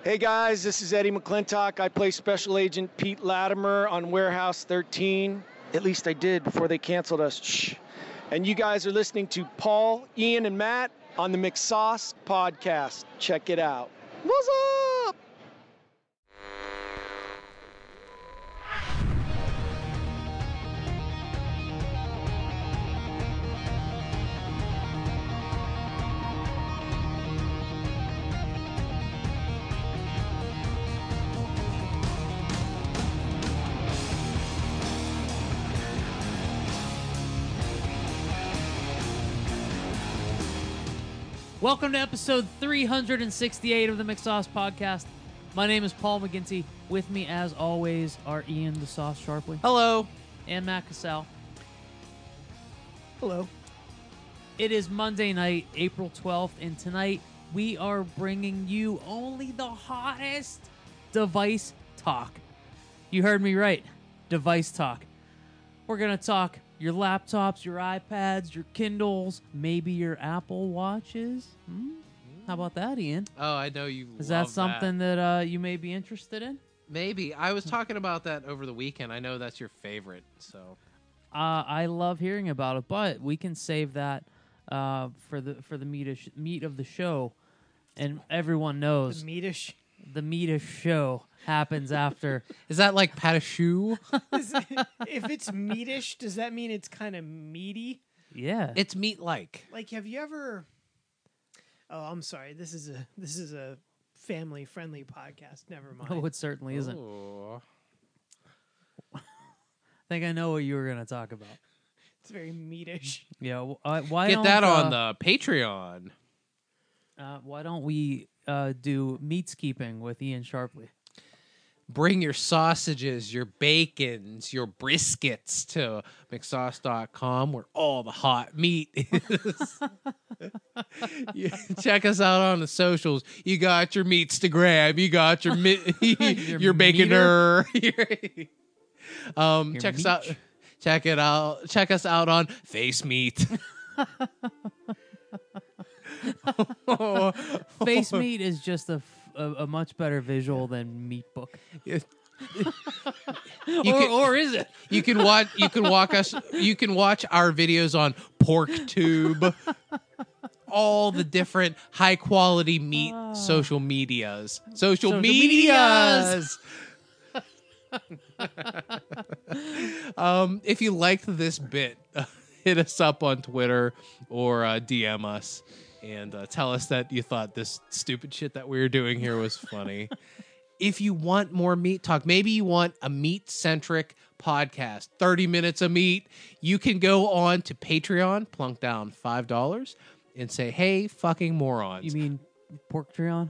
Hey guys, this is Eddie McClintock. I play Special Agent Pete Latimer on Warehouse 13. At least I did before they canceled us. Shh. And you guys are listening to Paul, Ian, and Matt on the McSauce podcast. Check it out. What's up? Welcome to episode 368 of the McSauce Podcast. My name is Paul McGinty. With me, as always, are Ian the Sauce Sharpley. Hello. And Matt Cassell. Hello. It is Monday night, April 12th, and tonight we are bringing you only the hottest device talk. You heard me right. Device talk. We're going to talk your laptops, your iPads, your Kindles, maybe your Apple Watches. How about that, Ian? Oh, I know you Is love that something that you may be interested in? Maybe. I was talking about that over the weekend. I know that's your favorite, so. I love hearing about it, but we can save that for the meat of the show, and everyone knows The meatish. the meat of show happens after. Is that like pat a shoe? If it's meatish, does that mean it's kind of meaty? Yeah, It's meat-like. Like, have you ever? Oh, I'm sorry. This is a family-friendly podcast. Never mind. no, it certainly isn't. Ooh. I think I know what you were going to talk about. It's very meatish. Yeah, why Get don't, that on the Patreon. why don't we do meats keeping with Ian Sharpley? Bring your sausages, your bacons, your briskets to McSauce.com where all the hot meat is. Check us out on the socials. You got your meats to grab. You got your your baconer. Check us out. meat. Check it out. Check us out on Face Meat. Face meat is just a much better visual than meat book. Or is it? You can watch our videos on PorkTube. All the different high quality meat social medias. Social medias. If you liked this bit, hit us up on Twitter or DM us and tell us that you thought this stupid shit that we were doing here was funny. If you want more meat talk, maybe you want a meat-centric podcast, 30 minutes of meat, you can go on to Patreon, plunk down $5, and say, hey, fucking morons. You mean Porktreon?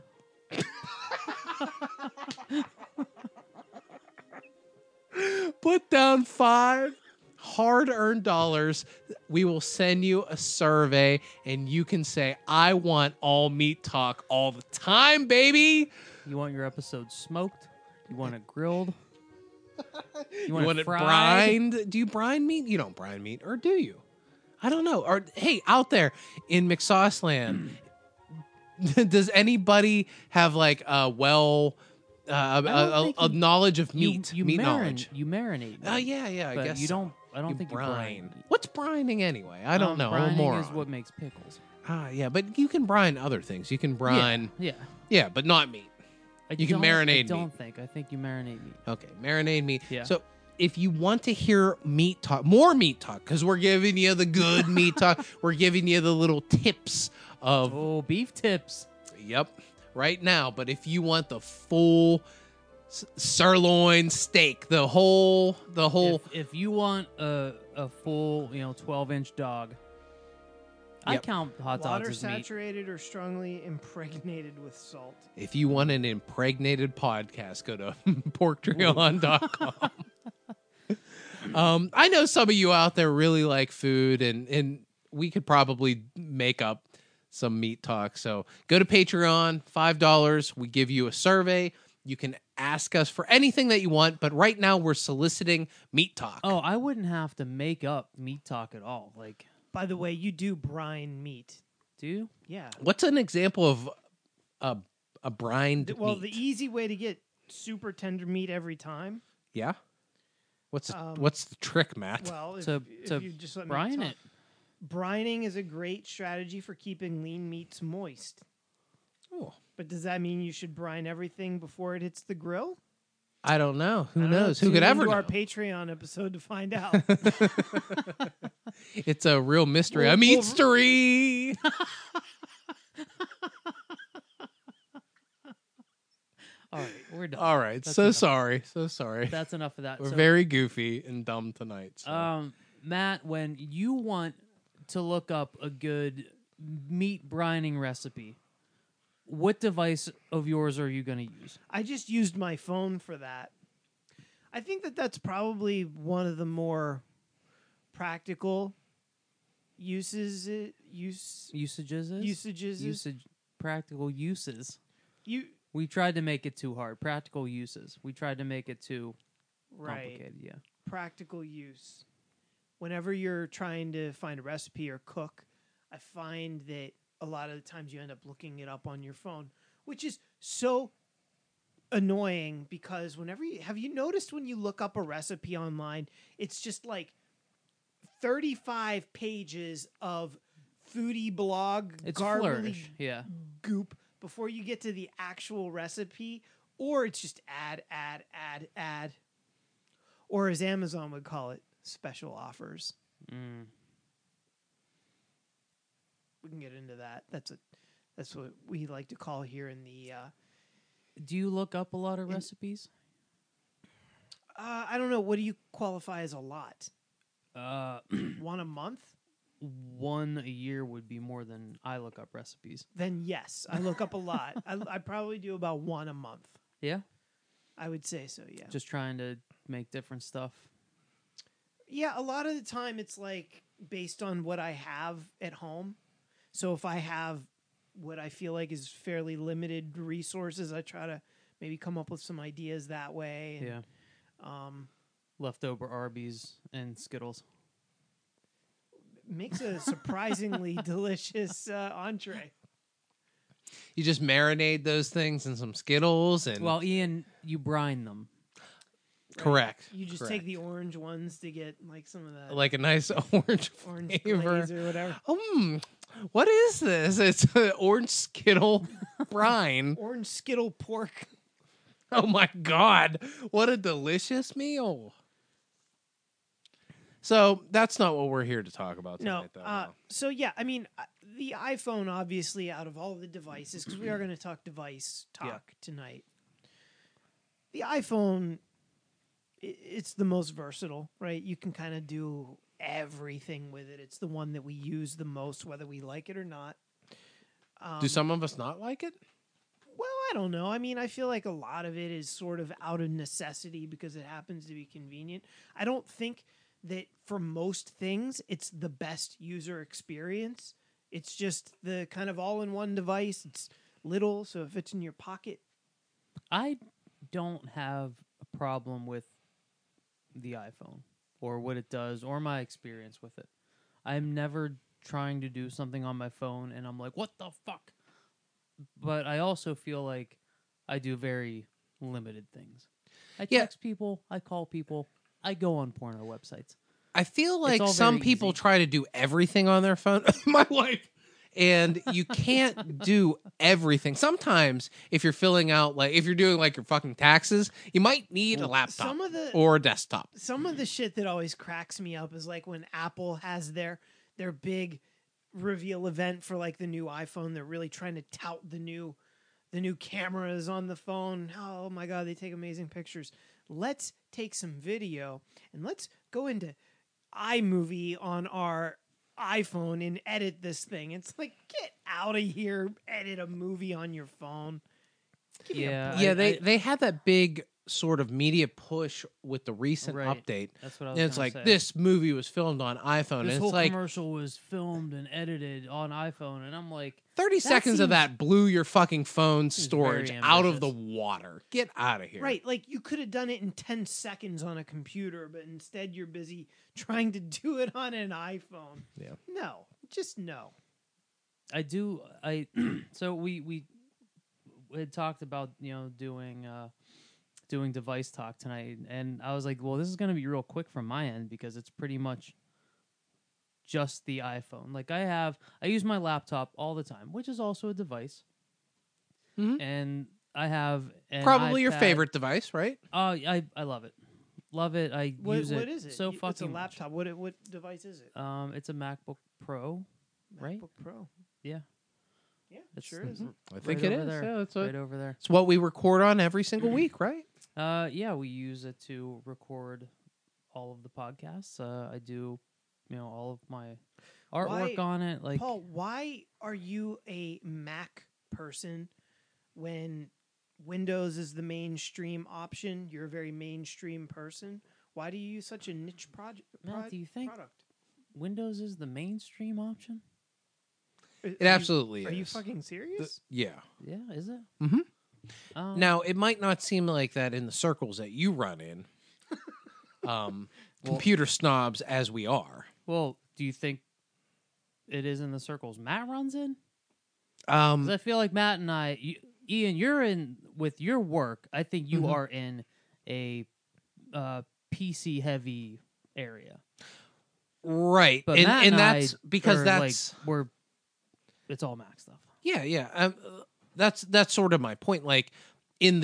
Put down $5 hard-earned dollars. We will send you a survey, and you can say, I want all meat talk all the time, baby. You want your episode smoked? You want it grilled? You want it brined? Do you brine meat? You don't brine meat, or do you? I don't know. Or hey, out there in McSauce land, does anybody have like a knowledge of meat? Meat knowledge. You marinate. Yeah. I but guess you so. don't. I don't think you brine. What's brining anyway? I don't know. I'm a Brining moron. is what makes pickles. Yeah, but you can brine other things. You can brine. Yeah. But not meat. You can marinate I meat. think. I think you marinate meat. Okay, marinade meat. Yeah. So if you want to hear meat talk, more meat talk, because we're giving you the good meat talk, we're giving you the little tips of Oh, beef tips. Yep, right now. But if you want the full sirloin steak, the whole. If you want a full 12-inch dog, I Yep. count hot dogs Water as meat. saturated or strongly impregnated with salt. If you want an impregnated podcast, go to porktreon.com. I know some of you out there really like food, and we could probably make up some meat talk. So go to Patreon, $5. We give you a survey. You can ask us for anything that you want, but right now we're soliciting meat talk. Oh, I wouldn't have to make up meat talk at all. Like, By the way, you do brine meat. do you? Yeah. What's an example of A brined Well, meat. the easy way to get super tender meat every time. Yeah. What's the trick, Matt? Well, To if you just let me brine talk. it. Brining is a great strategy for keeping lean meats moist. Oh, But does that mean you should brine everything before it hits the grill? I don't know. Who I don't know. knows? Who Tune could ever into know? our Patreon episode to find out. It's a real mystery. We'll- A meat story. All right, we're done. All right. That's So enough. sorry. So sorry. That's enough of that. We're So, very goofy and dumb tonight. So. Matt, when you want to look up a good meat brining recipe, what device of yours are you going to use? I just used my phone for that. I think that that's probably one of the more practical usages. Practical uses. You We tried to make it too hard. Practical uses. We tried to make it too right. complicated. Yeah. Practical use. Whenever you're trying to find a recipe or cook, I find that a lot of the times you end up looking it up on your phone, which is so annoying because have you noticed when you look up a recipe online, it's just like 35 pages of foodie blog It's garbly flourish. Yeah. goop before you get to the actual recipe, or it's just add, or as Amazon would call it, special offers. Mm. We can get into that. That's what we like to call here in the. Do you look up a lot of recipes? I don't know. What do you qualify as a lot? One a month? One a year would be more than I look up recipes. Then yes, I look up a lot. I probably do about one a month. Yeah. I would say so. Yeah. Just trying to make different stuff. Yeah, a lot of the time it's like based on what I have at home. So if I have what I feel like is fairly limited resources, I try to maybe come up with some ideas that way. And, Yeah. Leftover Arby's and Skittles. makes a surprisingly delicious entree. You just marinate those things in some Skittles and Well, Ian, you brine them. correct. You just correct. take the orange ones to get like some of that like a nice orange orange flavor. glaze or whatever. What is this? It's an orange Skittle brine. Orange Skittle pork. Oh my God. What a delicious meal. So that's not what we're here to talk about No. tonight, though. So yeah, I mean, the iPhone, obviously, out of all the devices, because we are going to talk device talk tonight. The iPhone, it's the most versatile, right? You can kind of do everything with it. It's the one that we use the most, whether we like it or not. Do some of us not like it? Well, I don't know. I mean, I feel like a lot of it is sort of out of necessity because it happens to be convenient. I don't think that for most things it's the best user experience. It's just the kind of all-in-one device. It's little, so it fits in your pocket. I don't have a problem with the iPhone or what it does or my experience with it. I'm never trying to do something on my phone and I'm like, what the fuck? But I also feel like I do very limited things. I text people, I call people, I go on porno websites. I feel like all some very people easy. try to do everything on their phone. My wife. And you can't do everything. Sometimes if you're filling out, like, if you're doing like your fucking taxes, you might need a laptop some of the- or a desktop. Some of the shit that always cracks me up is like when Apple has their big reveal event for like the new iPhone. They're really trying to tout the new cameras on the phone. Oh my God, they take amazing pictures. Let's take some video and let's go into iMovie on our iPhone and edit this thing. It's like, get out of here, edit a movie on your phone. Give me a Yeah. break. Yeah, I- they had that big sort of media push with the recent Right. update. That's what I was And it's gonna like, say. this movie was filmed on iPhone. This and whole it's like commercial was filmed and edited on iPhone, and I'm like, 30 seconds of seems- that blew your fucking phone Seems storage very out of the ambitious. water. Get out of here. Right, like you could have done it in 10 seconds on a computer, but instead you're busy trying to do it on an iPhone. Yeah. No, just no. I do. So we had talked about doing device talk tonight, and I was like, well, this is gonna be real quick from my end because it's pretty much just the iPhone. Like I use my laptop all the time, which is also a device, and I have Probably your iPad. favorite device, right? I love it. Love it. I use it. What is it? So fucking It's a much. laptop. What device is it? It's a MacBook Pro, right? MacBook Pro. Yeah, Yeah, it It's sure is. I think right it over is. there. Yeah, it's, right over there. it's what we record on every single week, right? Yeah, we use it to record all of the podcasts. I do, all of my artwork on it. Like Paul, why are you a Mac person when Windows is the mainstream option? You're a very mainstream person. Why do you use such a niche project? Matt, do you think product? Windows is the mainstream option? It absolutely Are is. you fucking serious? Yeah. Yeah, is it? Mm-hmm. Now, it might not seem like that in the circles that you run in, computer snobs as we are. Well, do you think it is in the circles Matt runs in? 'Cause I feel like Matt and Ian, you're in with your work. I think you are in a PC heavy area, Right. but and Matt and and that's I because are, that's it's all Mac stuff. yeah. That's sort of my point. Like in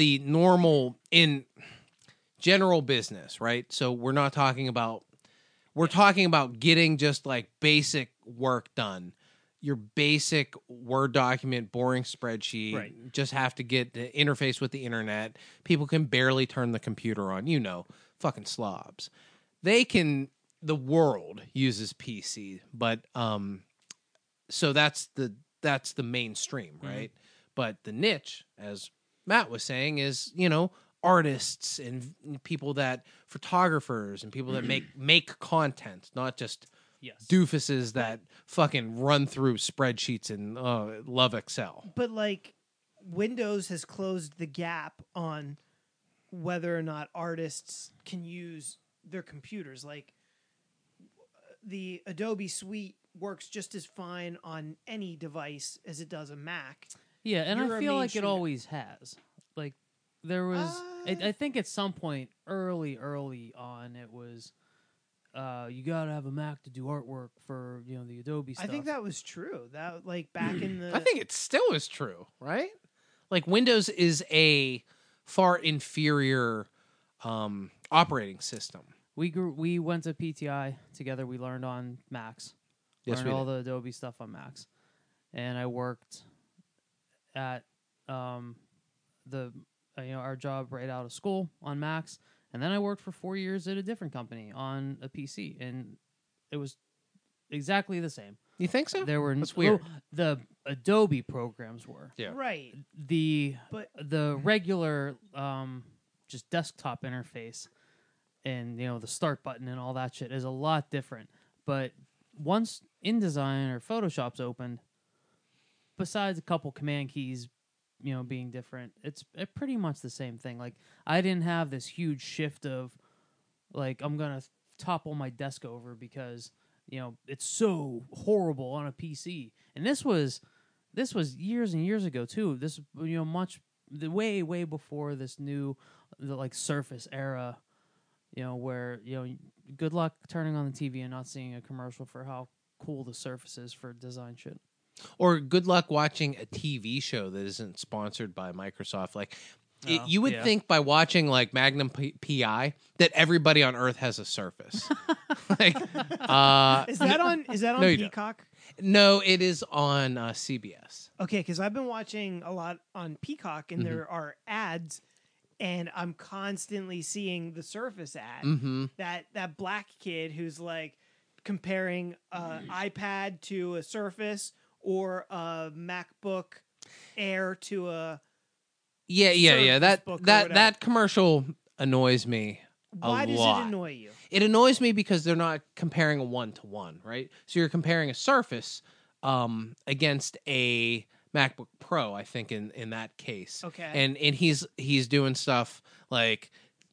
general business, right? So we're talking about getting just like basic work done. Your basic Word document, boring spreadsheet, Right. just have to get the interface with the internet. People can barely turn the computer on, fucking slobs. The world uses PC, but so that's the mainstream, right? But the niche, as Matt was saying, is artists and photographers and people that make content, not just Yes. doofuses that fucking run through spreadsheets and love Excel. But like Windows has closed the gap on whether or not artists can use their computers. Like the Adobe Suite works just as fine on any device as it does a Mac. Yeah, and You're I a feel like it mainstream- always has. Like there was, I think at some point early on, it was, you gotta have a Mac to do artwork for the Adobe stuff. I think that was true. That like back in the I think it still is true, right? Like Windows is a far inferior operating system. We went to PTI together. We learned on Macs. Yes, learned we all did. the Adobe stuff on Macs, and I worked at our job right out of school on Macs, and then I worked for 4 years at a different company on a PC, and it was exactly the same. You think so? There were That's weird. the Adobe programs were Yeah. right. the But regular just desktop interface and the start button and all that shit is a lot different. But once InDesign or Photoshop's opened, besides a couple command keys being different, it's pretty much the same thing. Like I didn't have this huge shift of like I'm gonna topple my desk over because it's so horrible on a PC. And this was years and years ago too. This way before this the Surface era. Where good luck turning on the TV and not seeing a commercial for how cool the Surface is for design shit. Or good luck watching a TV show that isn't sponsored by Microsoft. Like, you would think by watching like Magnum PI that everybody on Earth has a Surface. Like, is that on No, you don't. Peacock? no, it is on CBS. Okay, because I've been watching a lot on Peacock, and there are ads, and I'm constantly seeing the Surface ad. Mm-hmm. That black kid who's like comparing an iPad to a Surface or a MacBook Air to a. Yeah. Surface Book or whatever. That commercial annoys me. Why does lot. it annoy you? It annoys me because they're not comparing a 1-to-1, right? So you're comparing a Surface against a MacBook Pro, I think in that case. Okay. And he's doing stuff like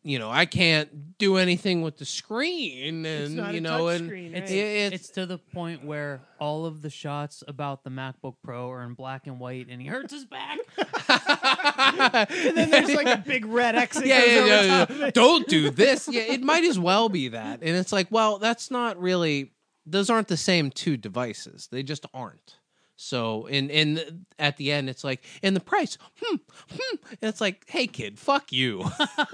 I can't do anything with the screen, and It's not a and touchscreen, It's, right? it's to the point where all of the shots about the MacBook Pro are in black and white, and he hurts his back. And then there's like a big red X that yeah, goes over yeah, top of yeah. it. Don't do this. Yeah, it might as well be that. And it's like, well, that's not really. Those aren't the same two devices. They just aren't. So, in at the end, it's like, and the price, and it's like, hey, kid, fuck you.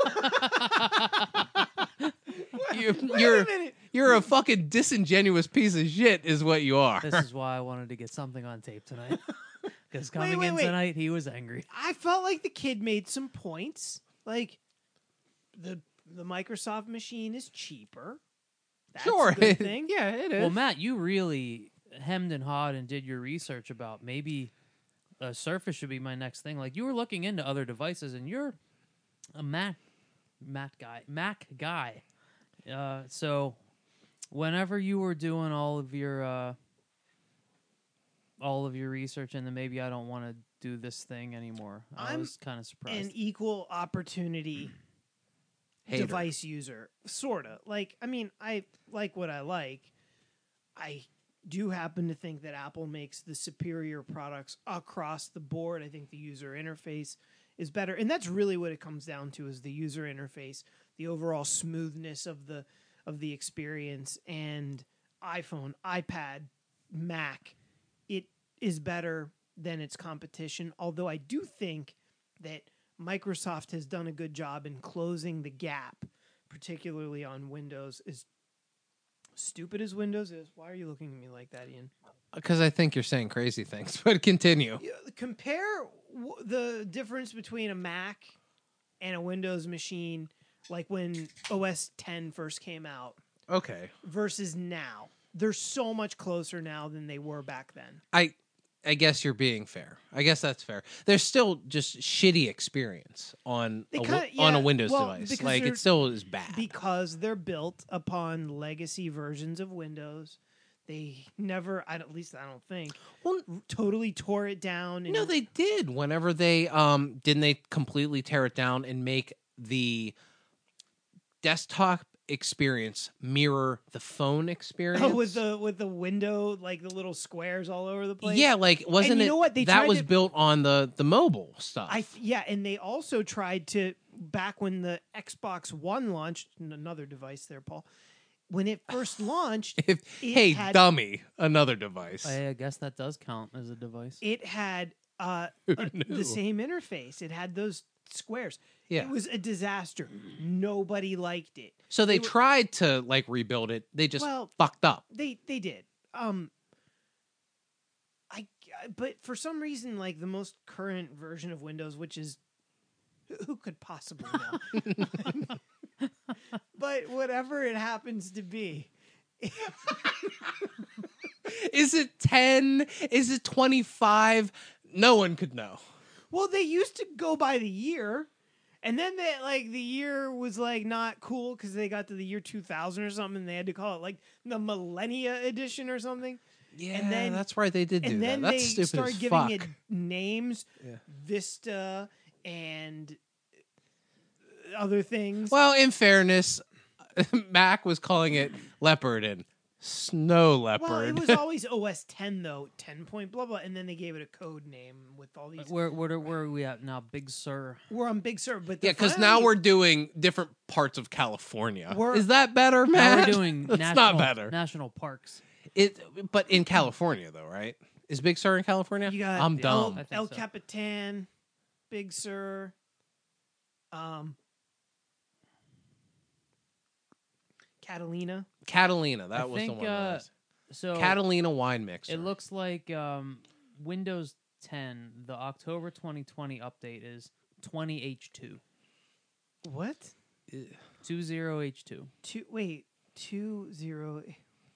You're a fucking disingenuous piece of shit, is what you are. This is why I wanted to get something on tape tonight. Because coming wait, in wait. tonight, he was angry. I felt like the kid made some points. Like the Microsoft machine is cheaper. That's Sure, a good thing. yeah, it is. Well, Matt, you really hemmed and hawed and did your research about maybe a Surface should be my next thing. Like you were looking into other devices, and you're a Mac guy. So whenever you were doing all of your research, and then maybe I don't want to do this thing anymore. I I'm was kind of surprised. An equal opportunity Hater. device user, sorta. Like, I mean, I like what I like. I do happen to think that Apple makes the superior products across the board. I think the user interface is better, and that's really what it comes down to: is the user interface, the overall smoothness of the experience. And iPhone, iPad, Mac, it is better than its competition. Although I do think that Microsoft has done a good job in closing the gap, particularly on Windows. As stupid as Windows is, why are you looking at me like that, Ian? Because I think you're saying crazy things, but continue. Compare the difference between a Mac and a Windows machine, like when OS X first came out, Okay. versus now. They're so much closer now than they were back then. I guess you're being fair. I guess that's fair. There's still just shitty experience on on a Windows device. because Like they're- it still is bad. Because they're built upon legacy versions of Windows. They never, at least I don't think, Well, totally tore it down. And no, they did. Whenever they didn't they completely tear it down and make the desktop experience mirror the phone experience? with the window, like the little squares all over the place. Yeah, like wasn't you it know what? They that tried was to- built on the mobile stuff? And they also tried to, back when the Xbox One launched, another device there, Paul. When it first launched, Hey, had- dummy, another device. I guess that does count as a device. it had knew? the same interface. It had those squares. Yeah. It was a disaster. Nobody liked it. So they were- tried to like rebuild it. They just fucked up. They did. But for some reason, like the most current version of Windows, which is who could possibly know? But whatever it happens to be, Is it 10? Is it 25? No one could know. well, they used to go by the year, and then the year was like not cool because they got to the year 2000 or something, and they had to call it like the Millennia Edition or something. Yeah, And then- that's right. They did do And then that. they That's stupid started as giving fuck. it names, Yeah. Vista and other things. Well, in fairness, Mac was calling it Leopard and Snow Leopard. Well, it was always OS 10 though, 10 point blah blah, and then they gave it a code name with all these. Where are we at now, Big Sur? We're on Big Sur, but yeah, because now we're doing different parts of California. We're- Is that better, Now Matt? we're doing That's national, not better. national parks. But in California, though, right? Is Big Sur in California? You got I'm dumb. I think El so. Capitan, Big Sur, Catalina. Catalina. That I was think, the one. that was. So Catalina wine mixer. it looks like Windows 10, the October 2020 update is 20H2. What? 20H2. 20.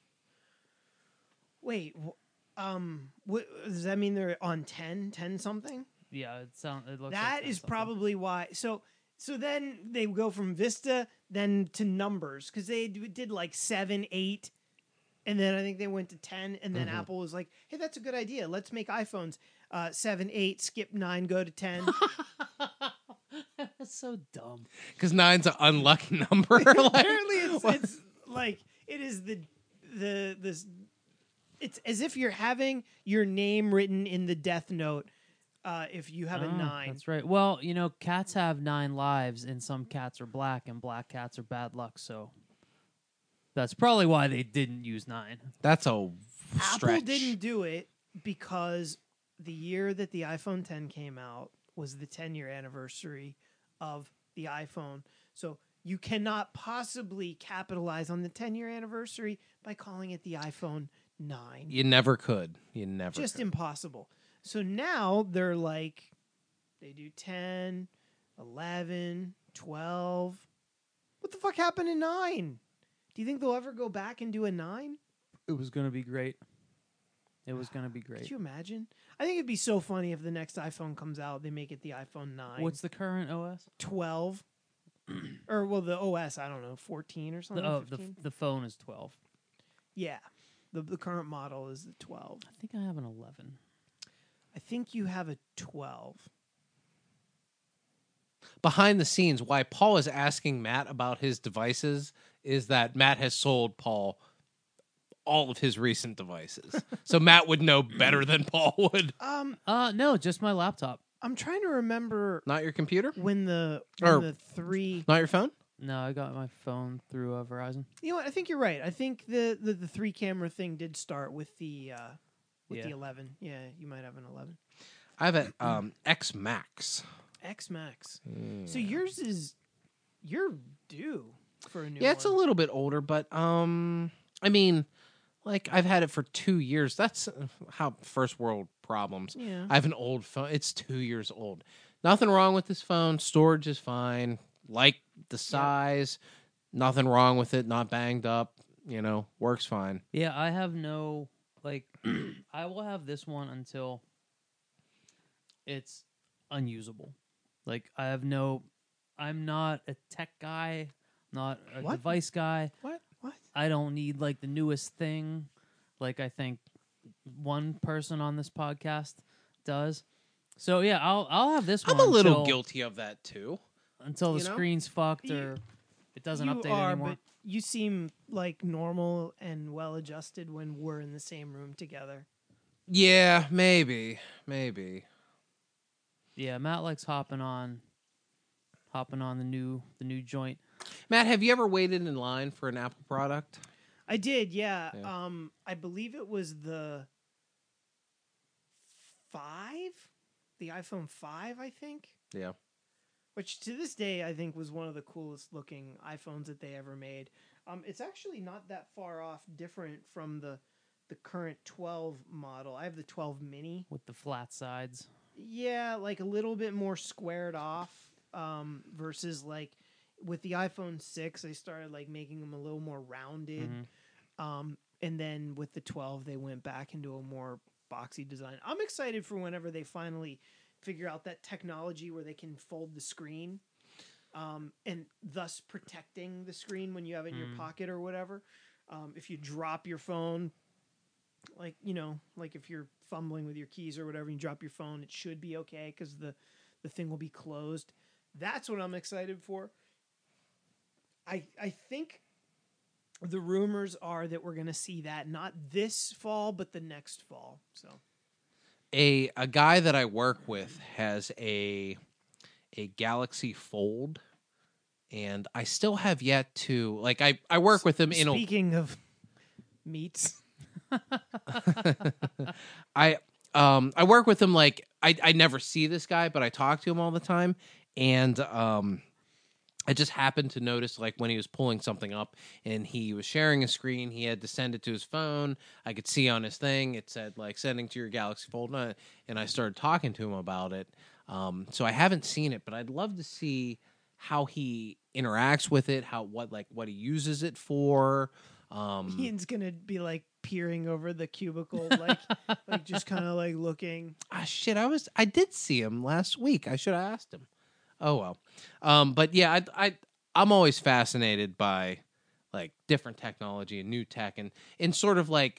Wait. What does that mean? They're on 10 something? Yeah, it looks That like is something. probably why. So then they go from Vista then to numbers because they did like 7, 8, and then I think they went to 10, and then Apple was like, "Hey, that's a good idea. Let's make iPhones 7, 8, skip 9, go to 10." That's so dumb. Because 9's an unlucky number. Like, Apparently, it's like it is the this. It's as if you're having your name written in the death note. If you have a 9, That's right. Well, cats have 9 lives, and some cats are black, and black cats are bad luck. So that's probably why they didn't use 9. that's a stretch. Apple didn't do it because the year that the iPhone 10 came out was the 10-year anniversary of the iPhone. So you cannot possibly capitalize on the 10-year anniversary by calling it the iPhone 9. You never could. You never Just could. impossible. So now they're like, they do 10, 11, 12. What the fuck happened in 9? Do you think they'll ever go back and do a 9? It was gonna be great. It was gonna be Could great. you imagine? I think it'd be so funny if the next iPhone comes out, they make it the iPhone 9. What's the current OS? 12? Or, well, the OS, I don't know, 14 or something? 15? The phone is 12. Yeah. The current model is the 12. I think I have an 11. I think you have a 12. Behind the scenes, why Paul is asking Matt about his devices is that Matt has sold Paul all of his recent devices. So Matt would know better than Paul would. No, just my laptop. I'm trying to remember Not your computer? when the 3... Not your phone? No, I got my phone through Verizon. You know what? I think you're right. I think the 3-camera thing did start with the Yeah. 11. Yeah, you might have an 11. I have an X Max. X Max. So yours is... You're due for a new Yeah, it's a one. little bit older, but I mean, like I've had it for 2 years. That's how first world problems. Yeah. I have an old phone. It's 2 years old. Nothing wrong with this phone. Storage is fine. Like the size. Nothing wrong with it. Not banged up. Works fine. Yeah, I have no I will have this one until it's unusable. I'm not a tech guy, not a What? device guy. What? I don't need the newest thing like I think one person on this podcast does. So yeah, I'll have this I'm one a little until, guilty of that too. until the You know? screen's fucked You- or it doesn't You update are, anymore. but you seem like normal and well adjusted when we're in the same room together. Yeah, maybe. Yeah, Matt likes hopping on the new joint. Matt, have you ever waited in line for an Apple product? I did, yeah. Yeah. I believe it was the 5, the iPhone 5, I think. Yeah. Which to this day I think was one of the coolest looking iPhones that they ever made. It's actually not that far off different from the current 12 model. I have the 12 mini. With the flat sides. Yeah, like a little bit more squared off versus like with the iPhone 6 they started like making them a little more rounded. And then with the 12 they went back into a more boxy design. I'm excited for whenever they finally figure out that technology where they can fold the screen and thus protecting the screen when you have it in your pocket or whatever. If you drop your phone, like if you're fumbling with your keys or whatever, you drop your phone, it should be okay because the thing will be closed. That's what I'm excited for. I think the rumors are that we're going to see that not this fall but the next fall. So A guy that I work with has a Galaxy Fold, and I still have yet to I work with him in speaking of meats. I work with him I never see this guy, but I talk to him all the time, and I just happened to notice when he was pulling something up and he was sharing a screen, he had to send it to his phone. I could see on his thing it said sending to your Galaxy Fold, and I started talking to him about it. So I haven't seen it, but I'd love to see how he interacts with it, what he uses it for. Ian's gonna be peering over the cubicle, just kind of looking. Shit, I did see him last week. I should have asked him. Oh well. But yeah, I'm always fascinated by different technology and new tech and sort of I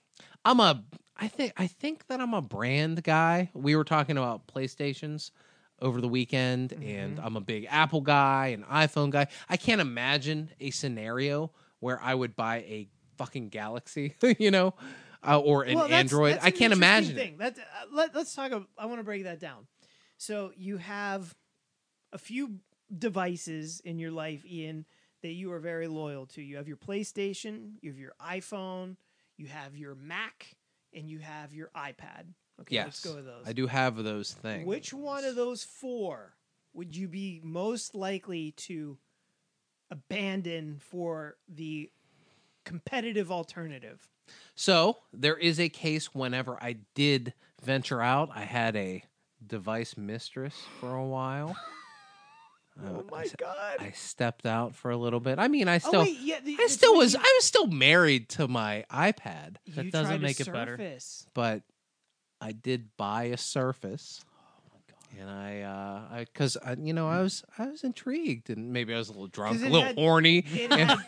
think that I'm a brand guy. We were talking about PlayStations over the weekend, and I'm a big Apple guy and iPhone guy. I can't imagine a scenario where I would buy a fucking Galaxy, or an Android. That's I an can't interesting imagine thing. it. Let's talk. I want to break that down. So you have a few devices in your life, Ian, that you are very loyal to. You have your PlayStation, you have your iPhone, you have your Mac, and you have your iPad. Okay, Yes, let's go with those. I do have those things. Which one of those four would you be most likely to abandon for the competitive alternative? So there is a case whenever I did venture out, I had a device mistress for a while. Oh my God! I stepped out for a little bit. I mean, I Oh still, wait, yeah, I still was, I was still married to my iPad, That you doesn't tried a make it better. Surface. but I did buy a Surface. And I was intrigued, and maybe I was a little drunk, 'Cause a it little had- horny. It had,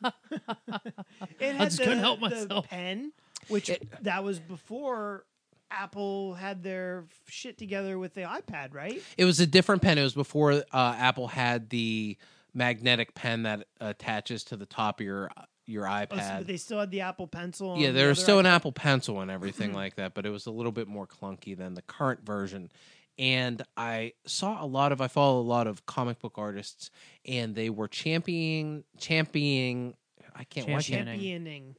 it had just couldn't help myself. the pen, which that was before Apple had their shit together with the iPad, right? It was a different pen. It was before Apple had the magnetic pen that attaches to the top of your Oh, so iPad. they still had the Apple Pencil. Yeah, on there the was other still an iPad? Apple Pencil and everything like that, but it was a little bit more clunky than the current version. And I follow a lot of comic book artists, and they were championing Championing.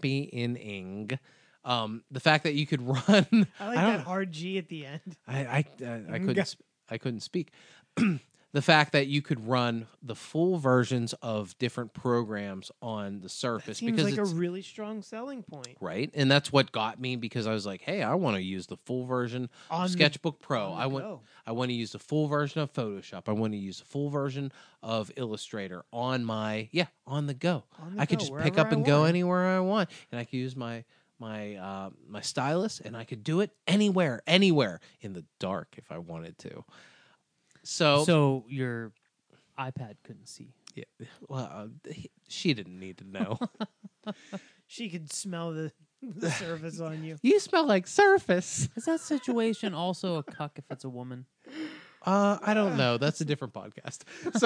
the fact that you could run. I like I that don't- hard G at the end. I couldn't speak. The fact that you could run the full versions of different programs on the Surface Seems because like a it's really strong selling point. right, and that's what got me, because I was like, hey, I want to use the full version On of the- Sketchbook Pro. on the go. I want to use the full version of Photoshop. I want to use the full version of Illustrator on the go. On the I could go, just pick wherever up I and go want. anywhere I want, and I could use my stylus, and I could do it anywhere in the dark if I wanted to. So your iPad couldn't see. Yeah, well, she didn't need to know. She could smell the surface on you. You smell like Surface. Is that situation also a cuck if it's a woman? I don't know. That's a different podcast.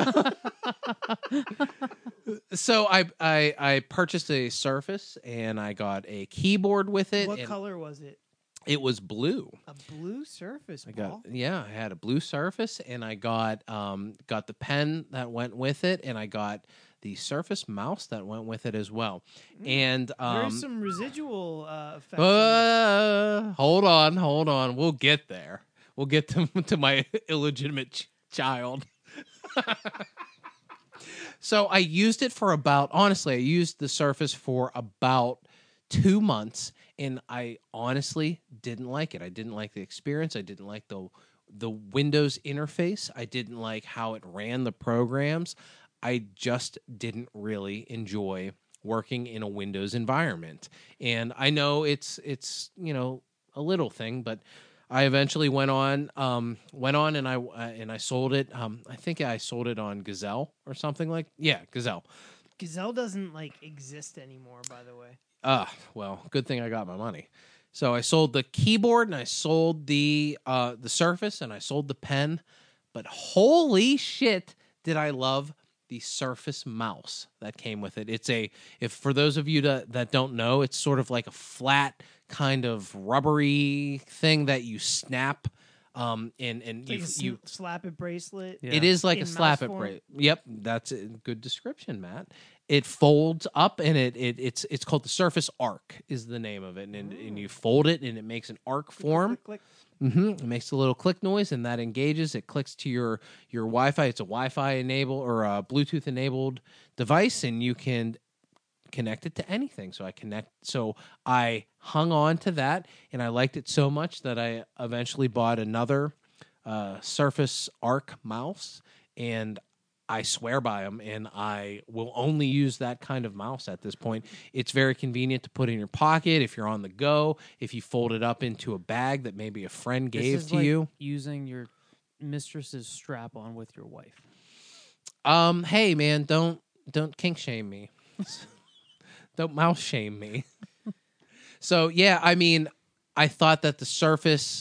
So I purchased a Surface, and I got a keyboard with it. What and color was it? It was blue. A blue Surface. I had a blue Surface, and I got the pen that went with it, and I got the Surface mouse that went with it as well. And There's some residual effects. hold on. We'll get there. We'll get to my illegitimate child. So I used it for I used the Surface for about 2 months, and I honestly didn't like it. I didn't like the experience. I didn't like the Windows interface. I didn't like how it ran the programs. I just didn't really enjoy working in a Windows environment. And I know it's a little thing, but I eventually went on and I sold it. I think I sold it on Gazelle or something Gazelle. Gazelle doesn't exist anymore, by the way. Well, good thing I got my money. So I sold the keyboard, and I sold the Surface, and I sold the pen. But holy shit, did I love the Surface mouse that came with it. If for those of you that don't know, it's sort of like a flat kind of rubbery thing that you snap, and you slap it bracelet. Yeah. It is like In a slap mouse it form? bracelet. Yep, that's a good description, Matt. It folds up, and it's called the Surface Arc is the name of it, and you fold it, and it makes an arc form. Click, click, It makes a little click noise, and that engages. It clicks to your Wi-Fi. It's a Wi-Fi enabled or a Bluetooth enabled device, and you can connect it to anything. So I hung on to that, and I liked it so much that I eventually bought another Surface Arc mouse, and I swear by them, and I will only use that kind of mouse at this point. It's very convenient to put in your pocket if you're on the go, if you fold it up into a bag that maybe a friend gave This is to like you. using your mistress's strap on with your wife. Hey man, don't kink shame me. Don't mouse shame me. So yeah, I mean, I thought that the Surface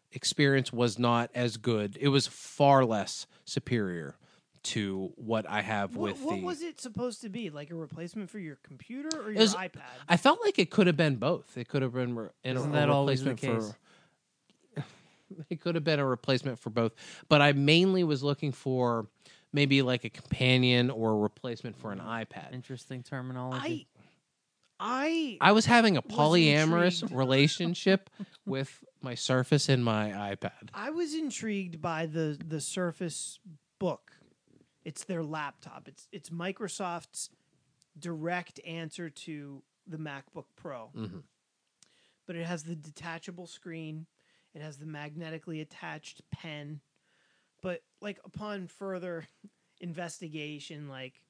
experience was not as good. It was far less superior to what I have with what the. was it supposed to be? Like a replacement for your computer or It your was- iPad? I felt like it could have been both. It could have been Isn't that always the replacement case? for. It could have been a replacement for both, but I mainly was looking for maybe like a companion or a replacement for an iPad. Interesting terminology. I was having a was polyamorous intrigued. relationship with my Surface and my iPad. I was intrigued by the Surface Book. It's their laptop. It's Microsoft's direct answer to the MacBook Pro. Mhm. But it has the detachable screen. It has the magnetically attached pen. But like upon further investigation, like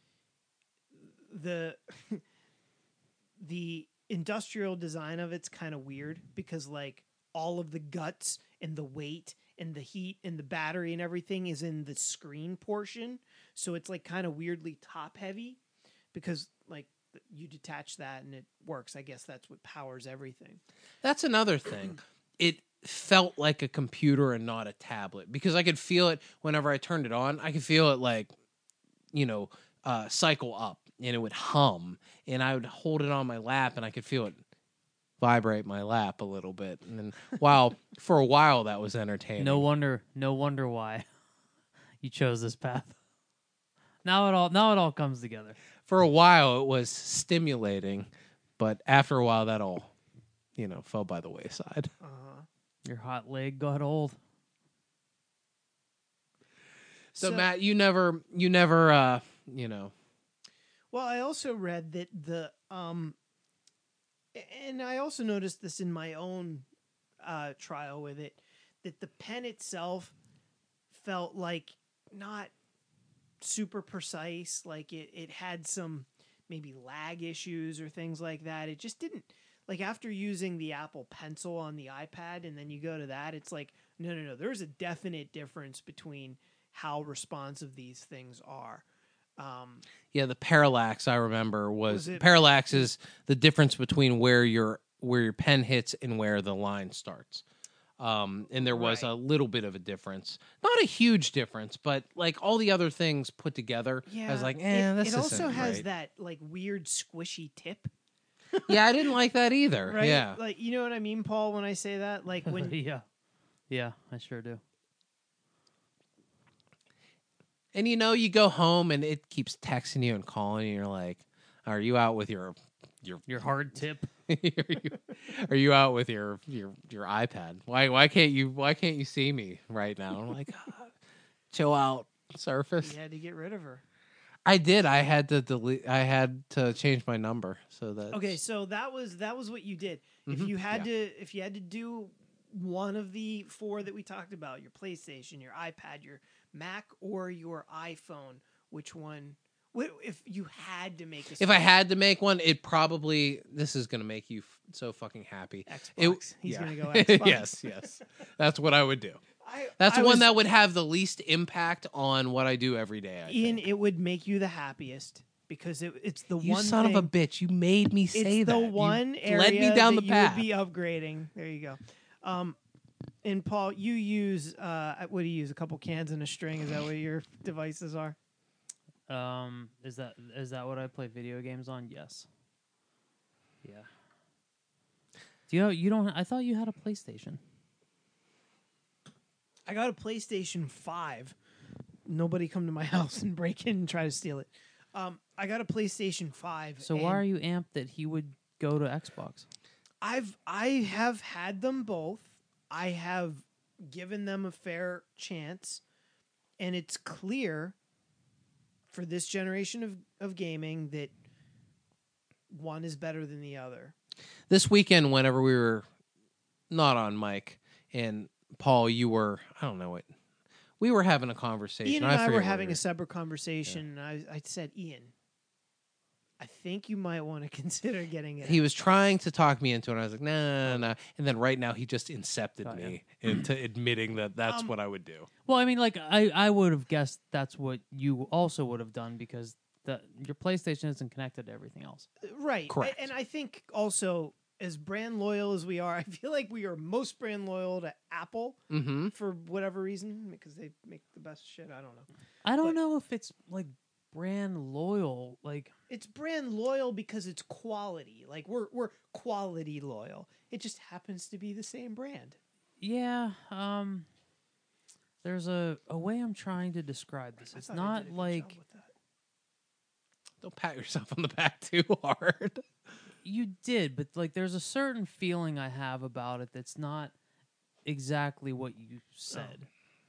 the the industrial design of it's kind of weird because like all of the guts and the weight and the heat and the battery and everything is in the screen portion. So it's like kind of weirdly top heavy because like you detach that and it works. I guess that's what powers everything. That's another thing. It felt like a computer and not a tablet because I could feel it whenever I turned it on. I could feel it like, cycle up and it would hum and I would hold it on my lap and I could feel it vibrate my lap a little bit. And then for a while that was entertaining. No wonder why you chose this path. Now it all comes together. For a while it was stimulating, but after a while that all, fell by the wayside. Your hot leg got old. So Matt, you never, Well, I also read that and I also noticed this in my own trial with it, that the pen itself felt like not super precise. Like it had some maybe lag issues or things like that. It just didn't, like after using the Apple Pencil on the iPad and then you go to that, it's like, no. There's a definite difference between how responsive these things are. Yeah, the parallax I remember was it- parallax is the difference between where your pen hits and where the line starts. And there was Right. a little bit of a difference, not a huge difference, but like all the other things put together, I was like, this it also isn't has right. that like weird squishy tip, Yeah, I didn't like that either. right? Yeah, Like you know what I mean, Paul, when I say that, like when yeah, I sure do. and you go home and it keeps texting you and calling you. And you're like, are you out with your Your hard tip. are you out with your iPad? Why can't you see me right now? I'm like, chill out, Surface. you had to get rid of her. I did. I had to delete. I had to change my number so that. Okay, so that was what you did. If you had to do one of the four that we talked about, your PlayStation, your iPad, your Mac, or your iPhone, which one? If you had to make If I had to make one, it probably. This is gonna make you so fucking happy. Xbox. He's gonna go Xbox. yes. That's what I would do. That's the one that would have the least impact on what I do every day. Ian, it would make you the happiest because it's the You one son thing, of a bitch! You made me say it's that. the You one area led me down that the you path. would be upgrading. There you go. And Paul, you use what do you use? A couple cans and a string. Is that what your devices are? Is that what I play video games on? Yes. Yeah. You don't? I thought you had a PlayStation. I got a PlayStation 5. Nobody come to my house and break in and try to steal it. I got a PlayStation 5. So why are you amped that he would go to Xbox? I have had them both. I have given them a fair chance, and it's clear for this generation of gaming that one is better than the other. This weekend, whenever we were not on mic, and Paul, you were, I don't know what, we were having a conversation. Ian and I forget were what having we a separate conversation, and I said, Ian, I think you might want to consider getting it. He was trying to talk me into it, and I was like, no. And then right now, he just incepted Got me into admitting that that's what I would do. Well, I mean, like I would have guessed that's what you also would have done because your PlayStation isn't connected to everything else. Right. Correct. And I think also as brand loyal as we are, I feel like we are most brand loyal to Apple Mm-hmm. for whatever reason, because they make the best shit. I don't know. I don't But- know if it's like brand loyal. Like, It's brand loyal because it's quality. Like we're quality loyal. It just happens to be the same brand. yeah, there's a way I'm trying to describe this. I It's thought I not did a good like job with that. Don't pat yourself on the back too hard. you did, but like there's a certain feeling I have about it that's not exactly what you said.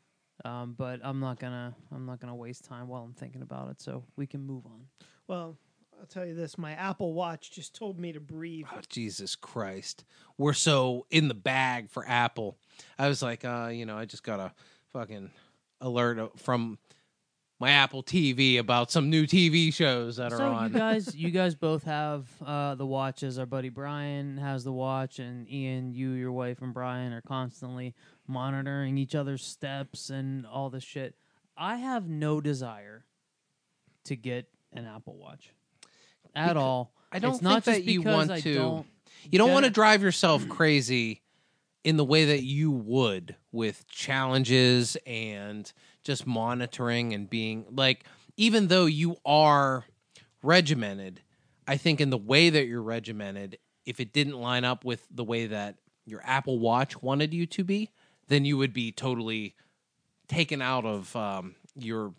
But I'm not gonna waste time while I'm thinking about it, so we can move on. Well, I'll tell you this: my Apple Watch just told me to breathe. Oh, Jesus Christ. We're so in the bag for Apple. I was like, I just got a fucking alert from my Apple TV about some new TV shows that are So on. you guys both have the watches. Our buddy Brian has the watch, and Ian, you, your wife, and Brian are constantly monitoring each other's steps and all this shit. I have no desire to get an Apple Watch at all. I don't It's not think just that you because want I to. don't You don't want to gen- drive yourself crazy in the way that you would with challenges and just monitoring and being like, even though you are regimented, I think in the way that you're regimented, if it didn't line up with the way that your Apple Watch wanted you to be, then you would be totally taken out of your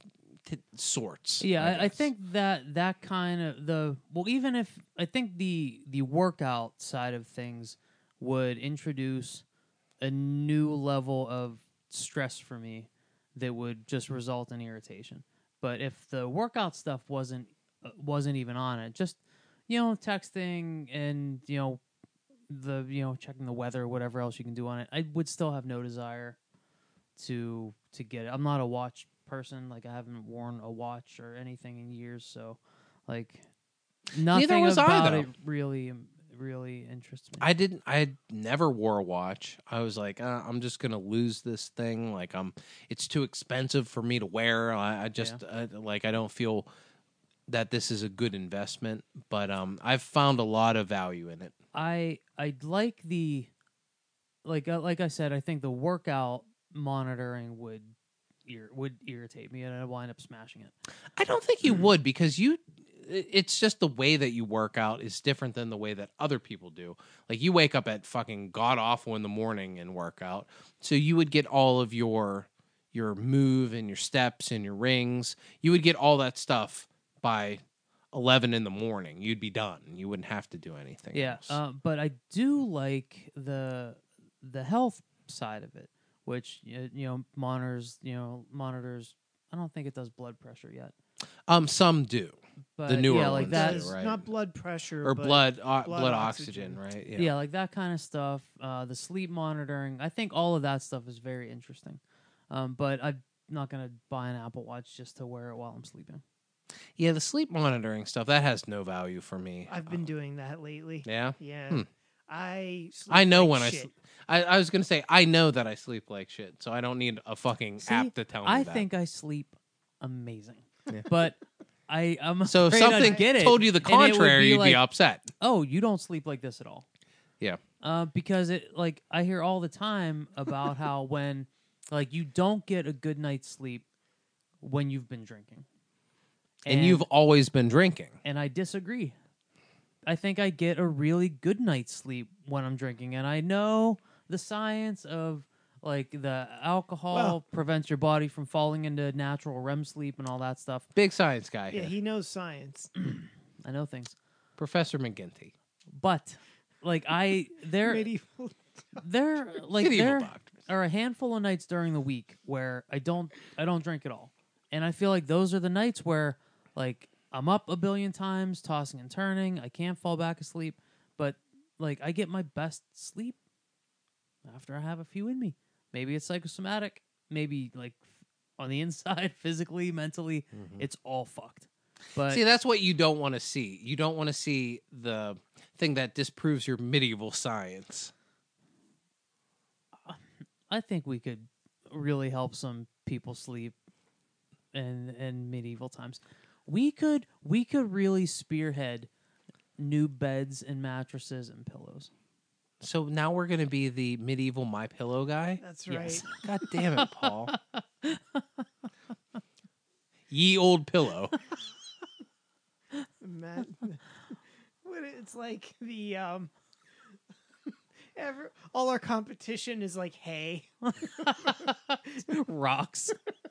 sorts. Yeah, I guess. think that kind of even if I think the workout side of things would introduce a new level of stress for me that would just result in irritation. But if the workout stuff wasn't even on it, just texting and checking the weather, whatever else you can do on it, I would still have no desire to get it. I'm not a watch person. Like, I haven't worn a watch or anything in years, so like nothing was I, about though. it really interests me. I never wore a watch. I was like, I'm just gonna lose this thing. Like, it's too expensive for me to wear. I don't feel that this is a good investment. But I've found a lot of value in it. I like the like I said, I think the workout monitoring would irritate me, and I'd wind up smashing it. I don't think you would, because it's just the way that you work out is different than the way that other people do. Like, you wake up at fucking god awful in the morning and work out, so you would get all of your move and your steps and your rings. You would get all that stuff by 11 in the morning. You'd be done. You wouldn't have to do anything else. But I do like the health side of it, which monitors. I don't think it does blood pressure yet. Some do. But The newer like ones that. do, right? Not blood pressure Or but blood blood oxygen, oxygen. right? Yeah, like that kind of stuff. The sleep monitoring. I think all of that stuff is very interesting. But I'm not gonna buy an Apple Watch just to wear it while I'm sleeping. Yeah, the sleep monitoring stuff, that has no value for me. I've been doing that lately. Yeah? Yeah. I sleep I know like when shit. I was going to say, I know that I sleep like shit, so I don't need a fucking See, app to tell me I that. think I sleep amazing, but I'm So if afraid I'd something get it, told you the and it would contrary, be you'd be like, upset. oh, you don't sleep like this at all. Yeah. Because it like I hear all the time about how when like you don't get a good night's sleep when you've been drinking. And you've always been drinking. And I disagree. I think I get a really good night's sleep when I'm drinking, and I know the science of like the alcohol prevents your body from falling into natural REM sleep and all that stuff. Big science guy Yeah, here. he knows science. I know things, Professor McGinty. but like Medieval. there Medieval doctors. are a handful of nights during the week where I don't drink at all, and I feel like those are the nights where like I'm up a billion times, tossing and turning. I can't fall back asleep, but like I get my best sleep after I have a few in me. Maybe it's psychosomatic. Maybe like on the inside, physically, mentally, it's all fucked. But See, that's what you don't want to see. You don't want to see the thing that disproves your medieval science. I think we could really help some people sleep in medieval times. We could really spearhead new beds and mattresses and pillows. So now we're gonna be the medieval My Pillow guy. That's Yes. right. God damn it, Paul. Ye old pillow. Matt, it's like the all our competition is like hay. Rocks.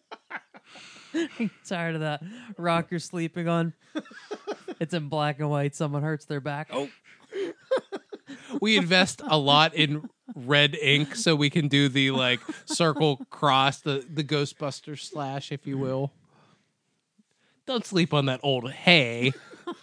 Tired of that rock you're sleeping on. It's in black and white. Someone hurts their back. Oh, We invest a lot in red ink so we can do the like circle cross, the Ghostbuster slash, if you will. Don't sleep on that old hay.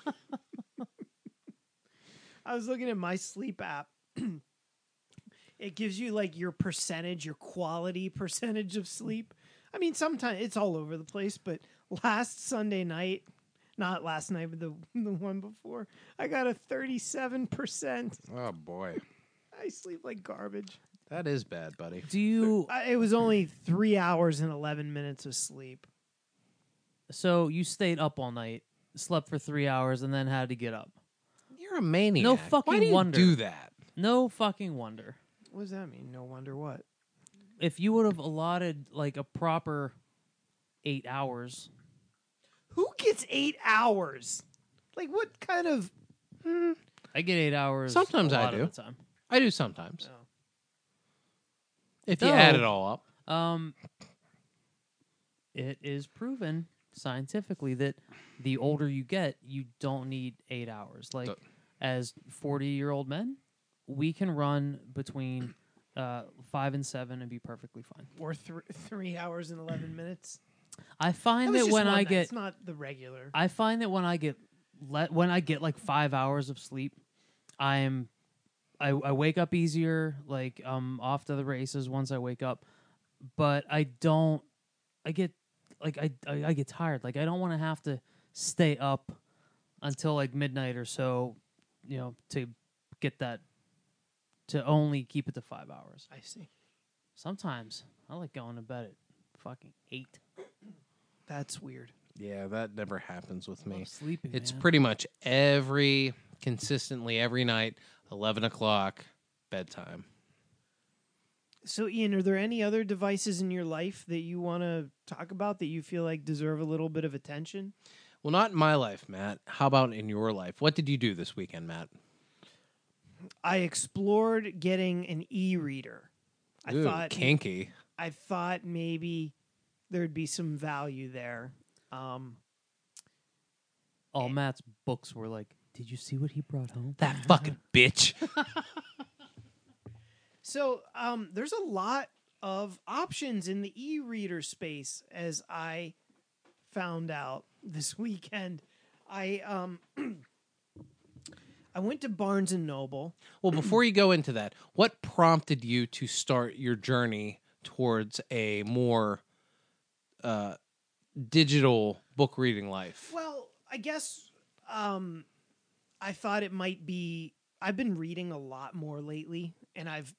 I was looking at my sleep app. It gives you like your percentage, your quality percentage of sleep. I mean, sometimes it's all over the place, but last Sunday night, not last night, but the one before, I got a 37%. Oh boy. I sleep like garbage. That is bad, buddy. do you? It was only 3 hours and 11 minutes of sleep. So you stayed up all night, slept for 3 hours, and then had to get up. You're a maniac. No Why fucking do you wonder. do that? No fucking wonder. What does that mean? No wonder what. If you would have allotted like a proper 8 hours, Who gets 8 hours? Like, what kind of... I get 8 hours. Sometimes a I lot do. Of the time. I do sometimes. Oh. If you No. add it all up. It is proven scientifically that the older you get, you don't need 8 hours. Like, as 40-year-old men, we can run between 5 and 7 and be perfectly fine. Or 3 hours and 11 minutes? I find was that just when one I night. get, It's not the regular. I find that when I get like 5 hours of sleep, I wake up easier. Like I'm off to the races once I wake up, but I get tired. Like I don't want to have to stay up until like midnight or so, to get that, to only keep it to 5 hours. I see. Sometimes I like going to bed at fucking 8. That's weird. Yeah, that never happens with me. Love sleeping. It's man. pretty much consistently every night, 11 o'clock, bedtime. So, Ian, are there any other devices in your life that you want to talk about that you feel like deserve a little bit of attention? Well, not in my life, Matt. How about in your life? What did you do this weekend, Matt? I explored getting an e-reader. Ooh, kinky. I thought maybe there'd be some value there. All Matt's books were like, did you see what he brought home? That fucking bitch. So there's a lot of options in the e-reader space, as I found out this weekend. I went to Barnes and Noble. Well, before you go into that, what prompted you to start your journey towards a more digital book reading life? Well, I guess I thought it might be. I've been reading a lot more lately, and I've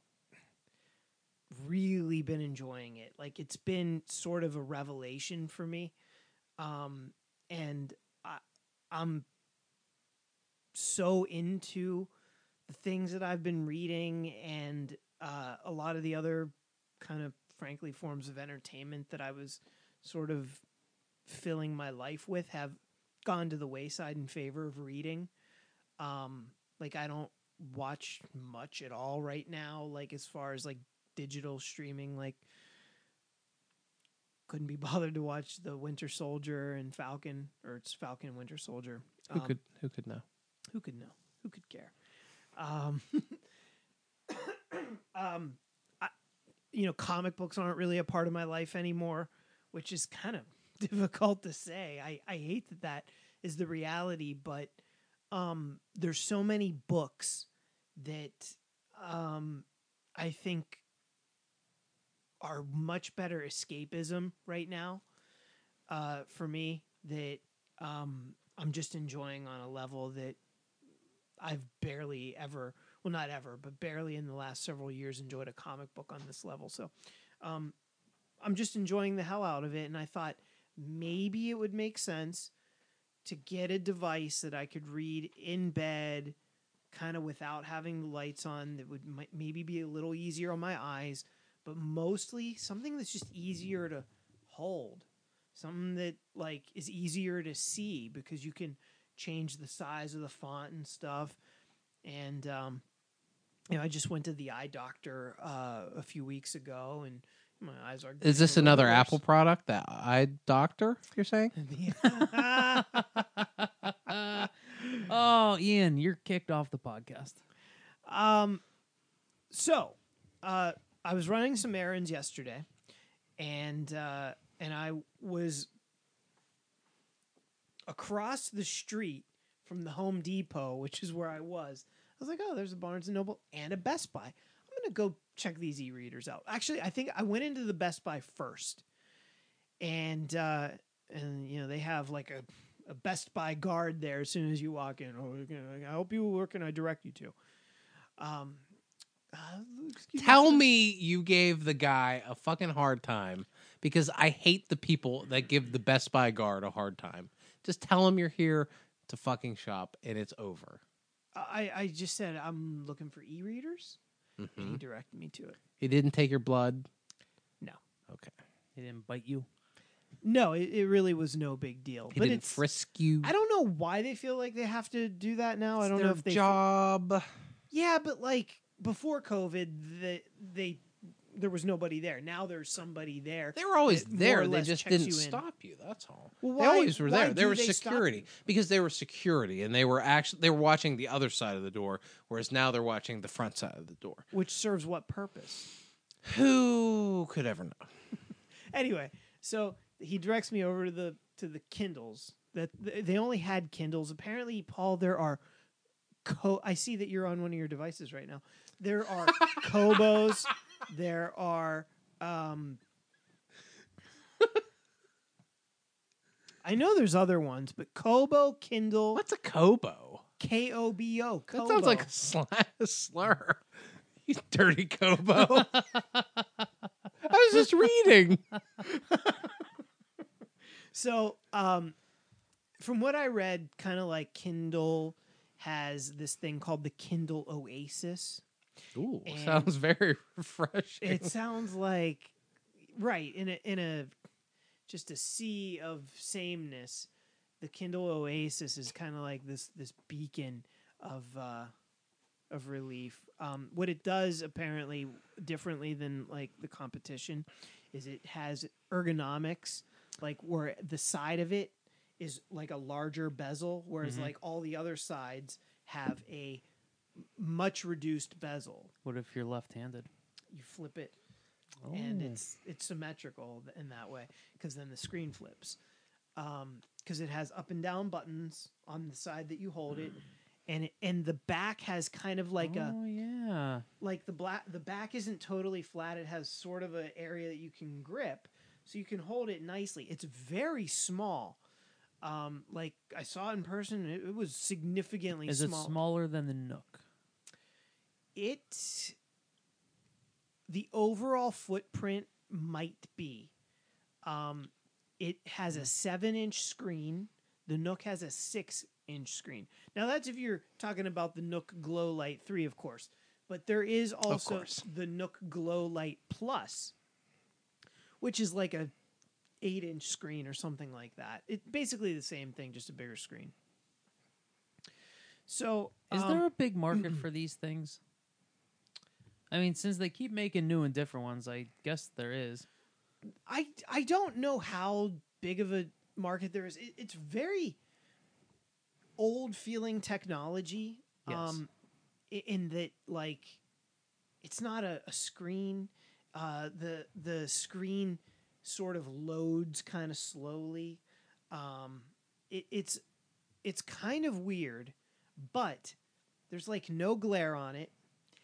really been enjoying it. Like, it's been sort of a revelation for me, and I'm so into the things that I've been reading, and a lot of the other kind of, frankly, forms of entertainment that I was sort of filling my life with have gone to the wayside in favor of reading. Like, I don't watch much at all right now, like, as far as like digital streaming. Like, couldn't be bothered to watch the Winter Soldier and Falcon, or it's Falcon and Winter Soldier. Who could know? Who could know? Who could care? Comic books aren't really a part of my life anymore, which is kind of difficult to say. I hate that is the reality, but there's so many books that I think are much better escapism right now for me, that I'm just enjoying on a level that I've barely ever, well, not ever, but barely in the last several years enjoyed a comic book on this level. So I'm just enjoying the hell out of it. And I thought maybe it would make sense to get a device that I could read in bed kind of without having the lights on that would maybe be a little easier on my eyes, but mostly something that's just easier to hold. Something that like is easier to see because you can change the size of the font and stuff. And I just went to the eye doctor a few weeks ago, and my eyes are. Is this getting a little another worse. Apple product, the Eye Doctor, you're saying? Oh, Ian, you're kicked off the podcast. So, I was running some errands yesterday, and I was across the street from the Home Depot, which is where I was. I was like, oh, there's a Barnes & Noble and a Best Buy. I'm going to go check these e-readers out. Actually, I think I went into the Best Buy first. And they have like a Best Buy guard there as soon as you walk in. Oh, I help you. Where can I direct you to? Tell me you gave the guy a fucking hard time, because I hate the people that give the Best Buy guard a hard time. Just tell him you're here to fucking shop and it's over. I just said I'm looking for e-readers, and he directed me to it. He didn't take your blood? No. Okay. He didn't bite you. No, it really was no big deal. He but didn't frisk you? I don't know why they feel like they have to do that now. I don't know if they job. Yeah, but like before COVID, there was nobody there. Now there's somebody there. They were always that more there. or They less just checks didn't you in. stop you. That's all. Well, They always were why there. They do were stop security you? because they were security, and they were watching the other side of the door, whereas now they're watching the front side of the door. Which serves what purpose? Who could ever know? Anyway, so he directs me over to the Kindles. That they only had Kindles. Apparently, Paul, there are. I see that you're on one of your devices right now. There are Kobos. There are. I know there's other ones, but Kobo, Kindle. What's a Kobo? Kobo. That sounds like a slur. You dirty Kobo. I was just reading. So, from what I read, kind of like Kindle has this thing called the Kindle Oasis. Ooh, And sounds very refreshing. It sounds like right in a just a sea of sameness. The Kindle Oasis is kind of like this beacon of relief. What it does apparently differently than like the competition is it has ergonomics, like where the side of it is like a larger bezel, whereas like all the other sides have a much reduced bezel. What if you're left-handed? You flip it, and it's symmetrical in that way because then the screen flips. Because it has up and down buttons on the side that you hold it, and the back has kind of like like the back isn't totally flat. It has sort of an area that you can grip, so you can hold it nicely. It's very small. Like I saw it in person, it was significantly Is small. it smaller than the Nook? The overall footprint might be. It has a 7-inch screen. The Nook has a 6-inch screen. Now that's if you're talking about the Nook Glow Light 3, of course. But there is also the Nook Glow Light Plus, which is like a 8-inch screen or something like that. It's basically the same thing, just a bigger screen. So, is there a big market for these things? I mean, since they keep making new and different ones, I guess there is. I don't know how big of a market there is. It's very old feeling technology. Yes. In that, like, it's not a screen. The screen sort of loads kind of slowly. It's kind of weird, but there's like no glare on it.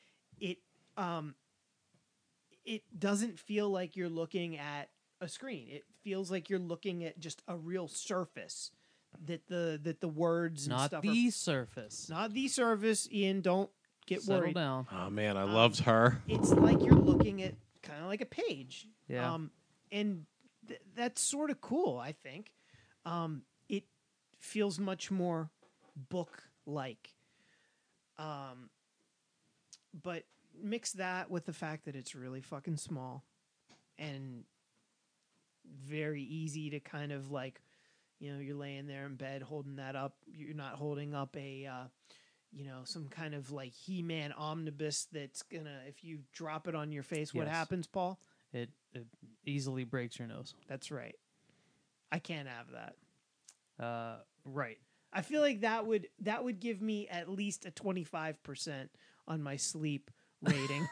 It doesn't feel like you're looking at a screen. It feels like you're looking at just a real surface that the words and Not stuff the surface. not the surface. Ian, don't get Settle worried. down. Oh man, I loved her. It's like you're looking at kind of like a page. Yeah. And that's sort of cool, I think. It feels much more book-like. But mix that with the fact that it's really fucking small and very easy to kind of like, you're laying there in bed holding that up. You're not holding up a, some kind of like He-Man omnibus that's gonna, if you drop it on your face, what Yes. happens, Paul? It easily breaks your nose. That's right. I can't have that. Right. I feel like that would give me at least a 25% on my sleep rating.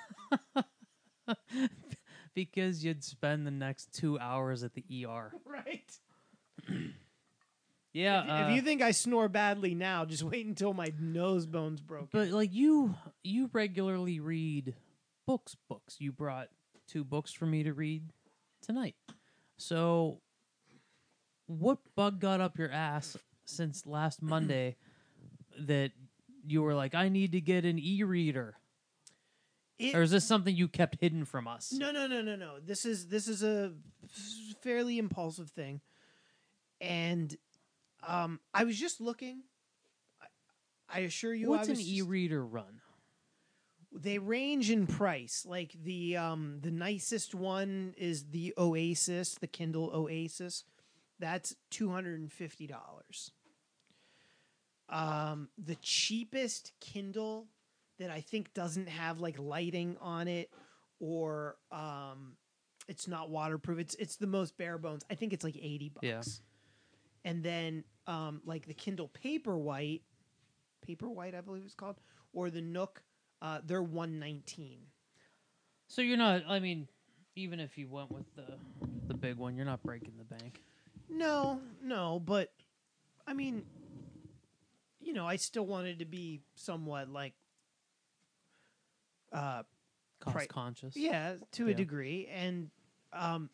Because you'd spend the next 2 hours at the ER. Right. Yeah. If you think I snore badly now, just wait until my nose bone's broken. But like you regularly read books. You brought 2 books for me to read tonight. So what bug got up your ass since last Monday that you were like, I need to get an e-reader? Or is this something you kept hidden from us? No. This is a fairly impulsive thing. And I was just looking. I assure you, What's an e-reader run? They range in price. Like the nicest one is the Oasis, the Kindle Oasis. That's $250. The cheapest Kindle that I think doesn't have like lighting on it or it's not waterproof. It's the most bare bones. I think it's like $80. Yeah. And then like the Kindle Paperwhite, I believe it's called, or the Nook, they're $119. So you're not, I mean, even if you went with the big one, you're not breaking the bank. No, but I mean, I still wanted to be somewhat like Cost conscious. Yeah, to a Yeah. degree. And I'm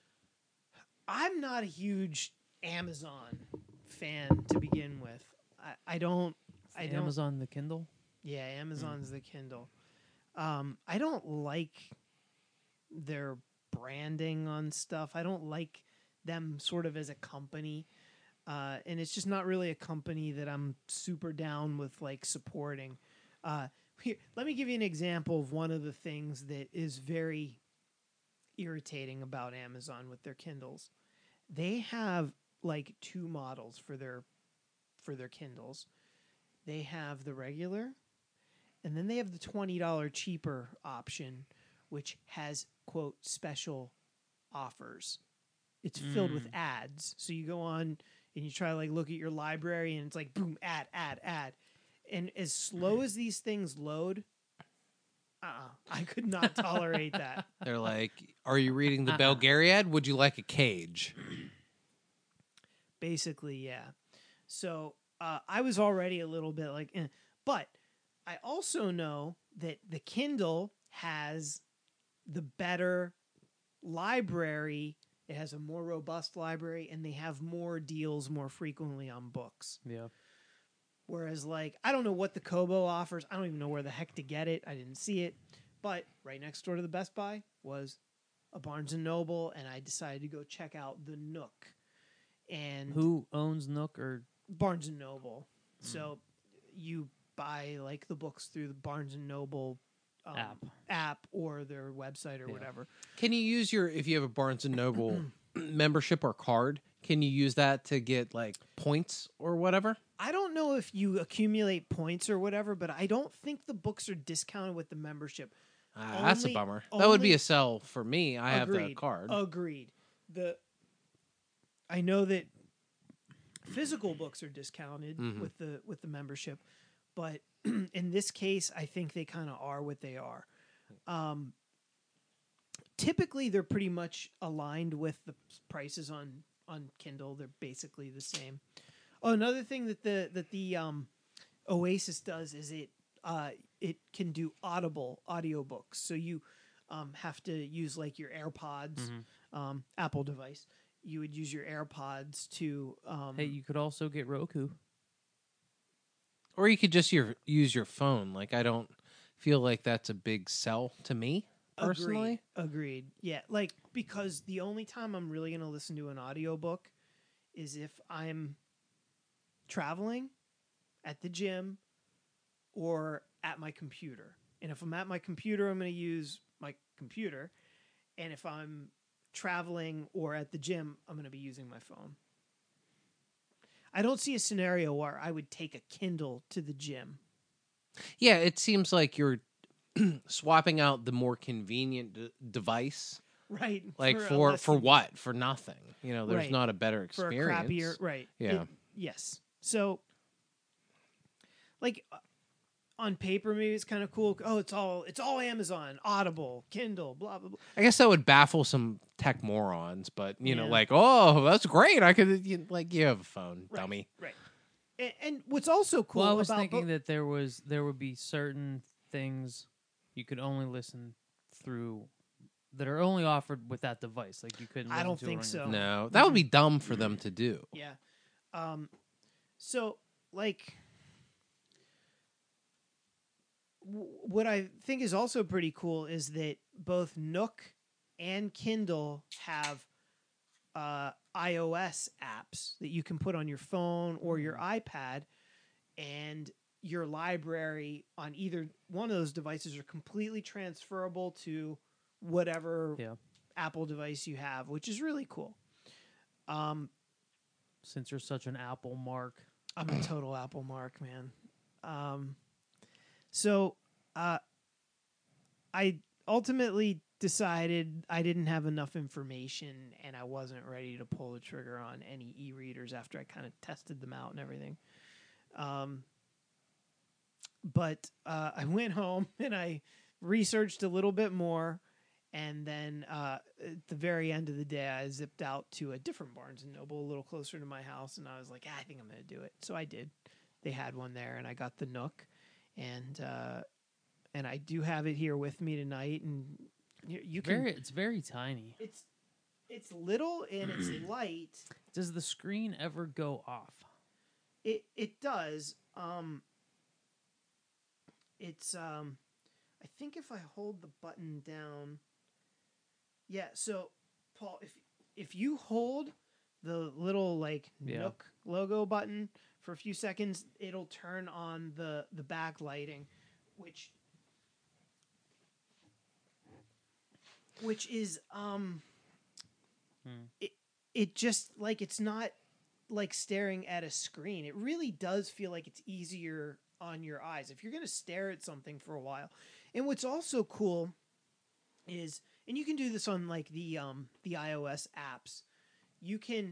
not a huge Amazon fan to begin with. I don't. Amazon the Kindle? Yeah, Amazon's the Kindle. I don't like their branding on stuff. I don't like them sort of as a company. And it's just not really a company that I'm super down with like supporting. Here, let me give you an example of one of the things that is very irritating about Amazon with their Kindles. They have like 2 models for their Kindles. They have the regular, and then they have the $20 cheaper option, which has, quote, special offers. It's filled with ads. So you go on and you try to like look at your library and it's like, boom, ad. And as slow as these things load, I could not tolerate that. They're like, are you reading the Belgariad? Would you like a cage? Basically, yeah. So I was already a little bit like, but I also know that the Kindle has the better library. It has a more robust library, and they have more deals more frequently on books. Yeah. Whereas, like, I don't know what the Kobo offers. I don't even know where the heck to get it. I didn't see it. But right next door to the Best Buy was a Barnes & Noble, and I decided to go check out the Nook. And Who owns Nook or Barnes & Noble. So you buy, like, the books through the Barnes & Noble app or their website or whatever. Can you use if you have a Barnes and Noble membership or card, can you use that to get like points or whatever? I don't know if you accumulate points or whatever, but I don't think the books are discounted with the membership. That's a bummer. That would be a sell for me. I have the card. Agreed. I know that physical books are discounted with the membership, but in this case, I think they kind of are what they are. Typically, they're pretty much aligned with the prices on Kindle. They're basically the same. Oh, another thing that the Oasis does is it can do audiobooks. So you have to use like your AirPods, Apple device. You would use your AirPods to. hey, you could also get Roku. Or you could just use your phone. Like, I don't feel like that's a big sell to me, personally. Agreed. Yeah, like, because the only time I'm really going to listen to an audiobook is if I'm traveling, at the gym, or at my computer. And if I'm at my computer, I'm going to use my computer. And if I'm traveling or at the gym, I'm going to be using my phone. I don't see a scenario where I would take a Kindle to the gym. Yeah, it seems like you're swapping out the more convenient device. Right. Like a for lesson- what? For nothing. You know, there's Right. not a better for a experience. crappier, right? Yeah. Yes. So, like on paper, maybe it's kind of cool. Oh, it's all Amazon, Audible, Kindle, blah blah blah. I guess that would baffle some tech morons, but you know, Yeah. like, oh, that's great. I could you have a phone, Right, dummy. Right. And what's also cool Well, I was about thinking that there would be certain things you could only listen through that are only offered with that device. Like you couldn't. I Listen don't to think it on so. your phone. No, that would be dumb for them to do. Yeah. So like what I think is also pretty cool is that both Nook and Kindle have iOS apps that you can put on your phone or your iPad, and your library on either one of those devices are completely transferable to whatever Yeah. Apple device you have, which is really cool. Since you're such an Apple mark. I'm a total Apple mark, man. So I ultimately decided I didn't have enough information and I wasn't ready to pull the trigger on any e-readers after I kind of tested them out and everything. But I went home and I researched a little bit more. And then at the very end of the day, I zipped out to a different Barnes & Noble, a little closer to my house. And I was like, I think I'm going to do it. So I did. They had one there, and I got the Nook. And I do have it here with me tonight. And you can... It's very tiny. It's little and it's light. Does the screen ever go off? It does. It's I think if I hold the button down. Yeah, so Paul, if you hold the little Nook logo button for a few seconds, it'll turn on the backlighting, which is it just it's not like staring at a screen. It really does feel like it's easier on your eyes if you're going to stare at something for a while. And what's also cool is, and you can do this on the iOS apps, you can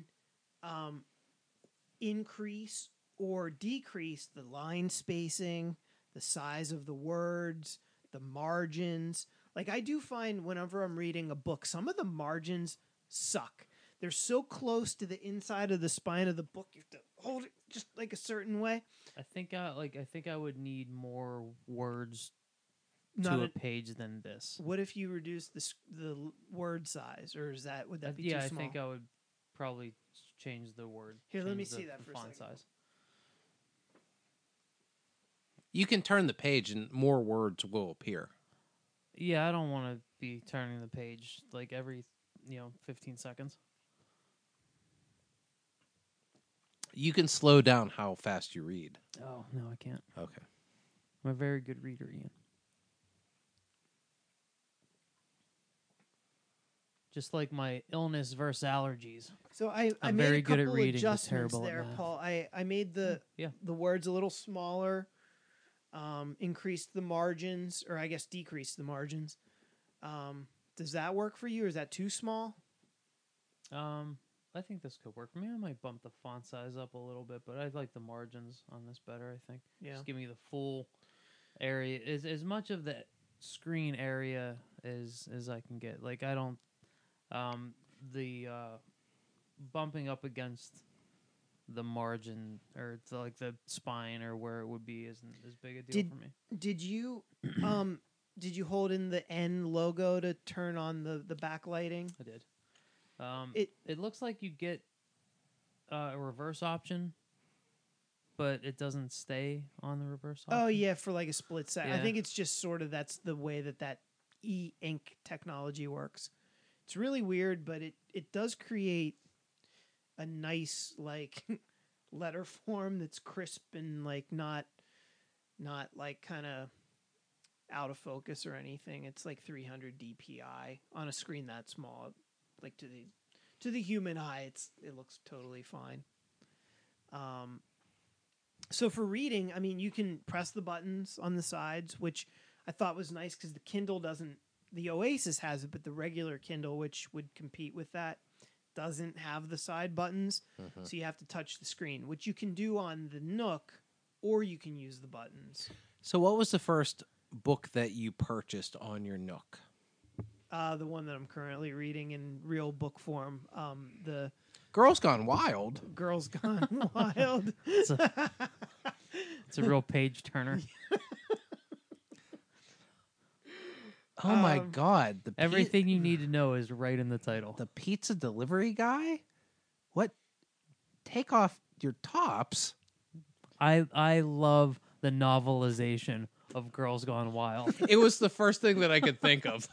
increase or decrease the line spacing, the size of the words, the margins. Like I do find whenever I'm reading a book, some of the margins suck. They're so close to the inside of the spine of the book, you have to hold it just like a certain way. I think I would need more words Not to a a- page than this. What if you reduce the word size, or would that be Yeah, too I small? think I would probably change the word. Here, let change me the- see that the for a font second. size. You can turn the page and more words will appear. Yeah, I don't want to be turning the page every 15 seconds. You can slow down how fast you read. Oh no, I can't. Okay. I'm a very good reader, Ian. Just like my illness versus allergies. So I I'm made very a good at couple reading, but adjustments terrible at there, math. Paul. I made the words a little smaller, increased the margins, or I guess decreased the margins. Does that work for you, or is that too small? I think this could work for me. I might bump the font size up a little bit, but I like the margins on this better, I think. Yeah. Just give me the full area, as much of the screen area as I can get. Like I don't the bumping up against the margin or the spine or where it would be isn't as big a deal for me. Did you did you hold in the N logo to turn on the backlighting? I did. It looks like you get a reverse option, but it doesn't stay on the reverse option. Oh yeah, for a split second. I Yeah. think it's just sort of that's the way that e-ink technology works. It's really weird, but it does create a nice letter form that's crisp and not not like kind of out of focus or anything. It's like 300 DPI on a screen that small. Like to the human eye, it looks totally fine. So for reading, I mean, you can press the buttons on the sides, which I thought was nice because the Kindle doesn't. The Oasis has it, but the regular Kindle, which would compete with that, doesn't have the side buttons. So you have to touch the screen, which you can do on the Nook, or you can use the buttons. So what was the first book that you purchased on your Nook? The one that I'm currently reading in real book form, the Girls Gone Wild. Girls Gone Wild. It's a real page turner. Oh my God! Everything you need to know is right in the title. The pizza delivery guy. What? Take off your tops. I love the novelization of Girls Gone Wild. It was the first thing that I could think of.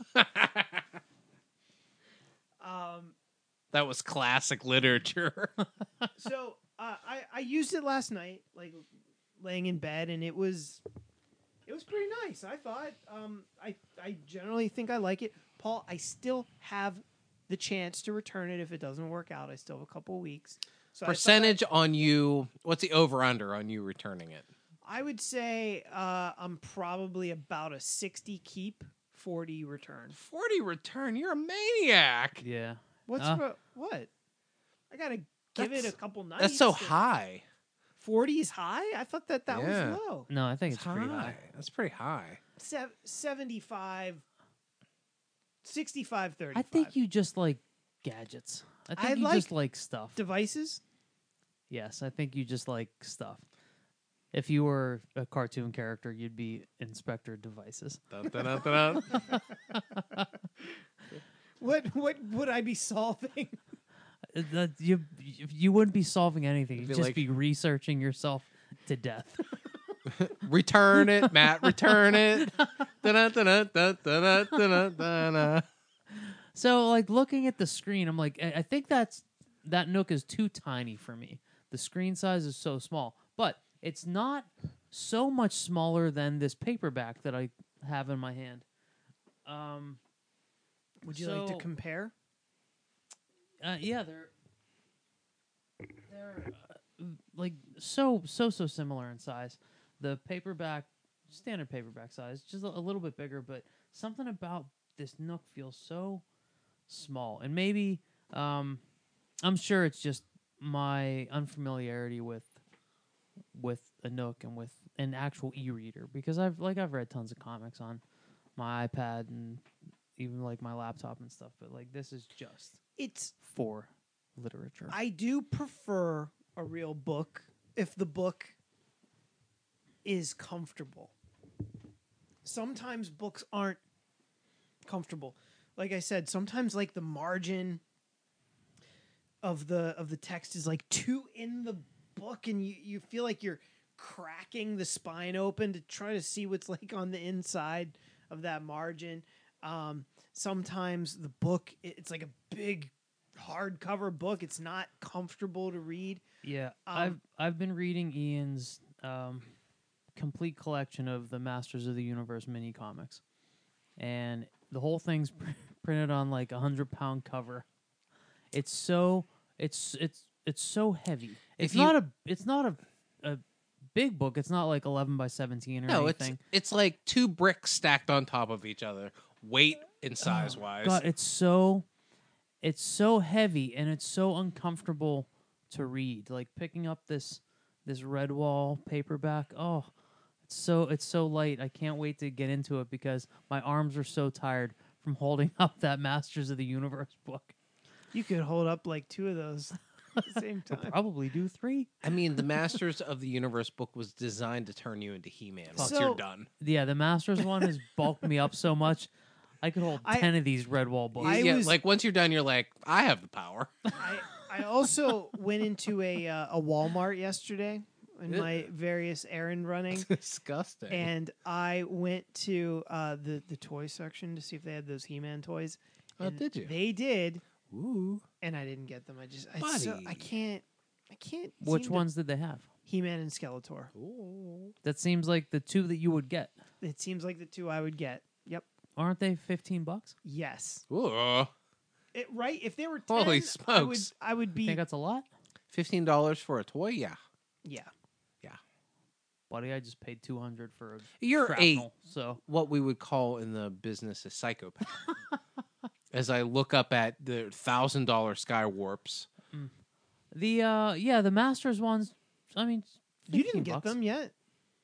That was classic literature. So I used it last night, like laying in bed, and it was pretty nice. I thought. I generally think I like it. Paul, I still have the chance to return it if it doesn't work out. I still have a couple weeks. So Percentage on you. What's the over under on you returning it? I would say I'm probably about a 60 keep, 40 return. 40 return. You're a maniac. Yeah. What? I gotta give it a couple nights. That's so high. 40 is high? I thought that Yeah. was low. No, I think it's pretty high. That's pretty high. 75, 65, 35. I think you just like gadgets. I think you just like stuff. Devices? Yes, I think you just like stuff. If you were a cartoon character, you'd be Inspector Devices. Dun, dun, dun, dun, dun. What would I be solving? You wouldn't be solving anything. You'd Be just like- be researching yourself to death. Return it, Matt. Return it. Dun, dun, dun, dun, dun, dun, dun, dun. So, like, looking at the screen, I'm like, I think that Nook is too tiny for me. The screen size is so small. But it's not so much smaller than this paperback that I have in my hand. Would you like to So- compare? Yeah, they're like so similar in size. The paperback, standard paperback size, just a little bit bigger, but something about this Nook feels so small. And maybe I'm sure it's just my unfamiliarity with a Nook and with an actual e-reader, because I've read tons of comics on my iPad and even like my laptop and stuff, but like this is just It's for literature. I do prefer a real book if the book is comfortable. Sometimes books aren't comfortable. Like I said, sometimes like the margin of the text is like too in the book, and you feel like you're cracking the spine open to try to see what's like on the inside of that margin. Sometimes the book, it's like a big hardcover book. It's not comfortable to read. Yeah, I've been reading Ian's complete collection of the Masters of the Universe mini comics, and the whole thing's printed on like 100-pound cover. It's so so heavy. It's not a big book. It's not like 11 by 17 or anything. It's like two bricks stacked on top of each other, weight and size wise. God, it's so heavy and it's so uncomfortable to read. Like picking up this Redwall paperback. Oh, it's so light. I can't wait to get into it because my arms are so tired from holding up that Masters of the Universe book. You could hold up like two of those at the same time. Probably do 3. I mean, the Masters of the Universe book was designed to turn you into He-Man once So- you're done. Yeah, the Masters one has bulked me up so much. I could hold 10 of these Redwall books. Like once you're done, you're like, I have the power. I also went into a Walmart yesterday in my various errand running, Disgusting. and I went to the toy section to see if they had those He-Man toys. Oh, And did you? They did, Ooh. and I didn't get them. I Buddy. can't. Which seem to- ones did they have? He-Man and Skeletor. Ooh. That seems like the two that you would get. It seems like the two I would get. Yep. Aren't they $15? Yes. Ooh. Right? If they were 10, Holy I smokes. would I be... think that's a lot. $15 for a toy? Yeah. Yeah. Buddy, I just paid $200 for a You're shrapnel, so what we would call in the business a psychopath. As I look up at the $1,000 Sky Warps. the Masters ones, I mean, You didn't get $15. them yet.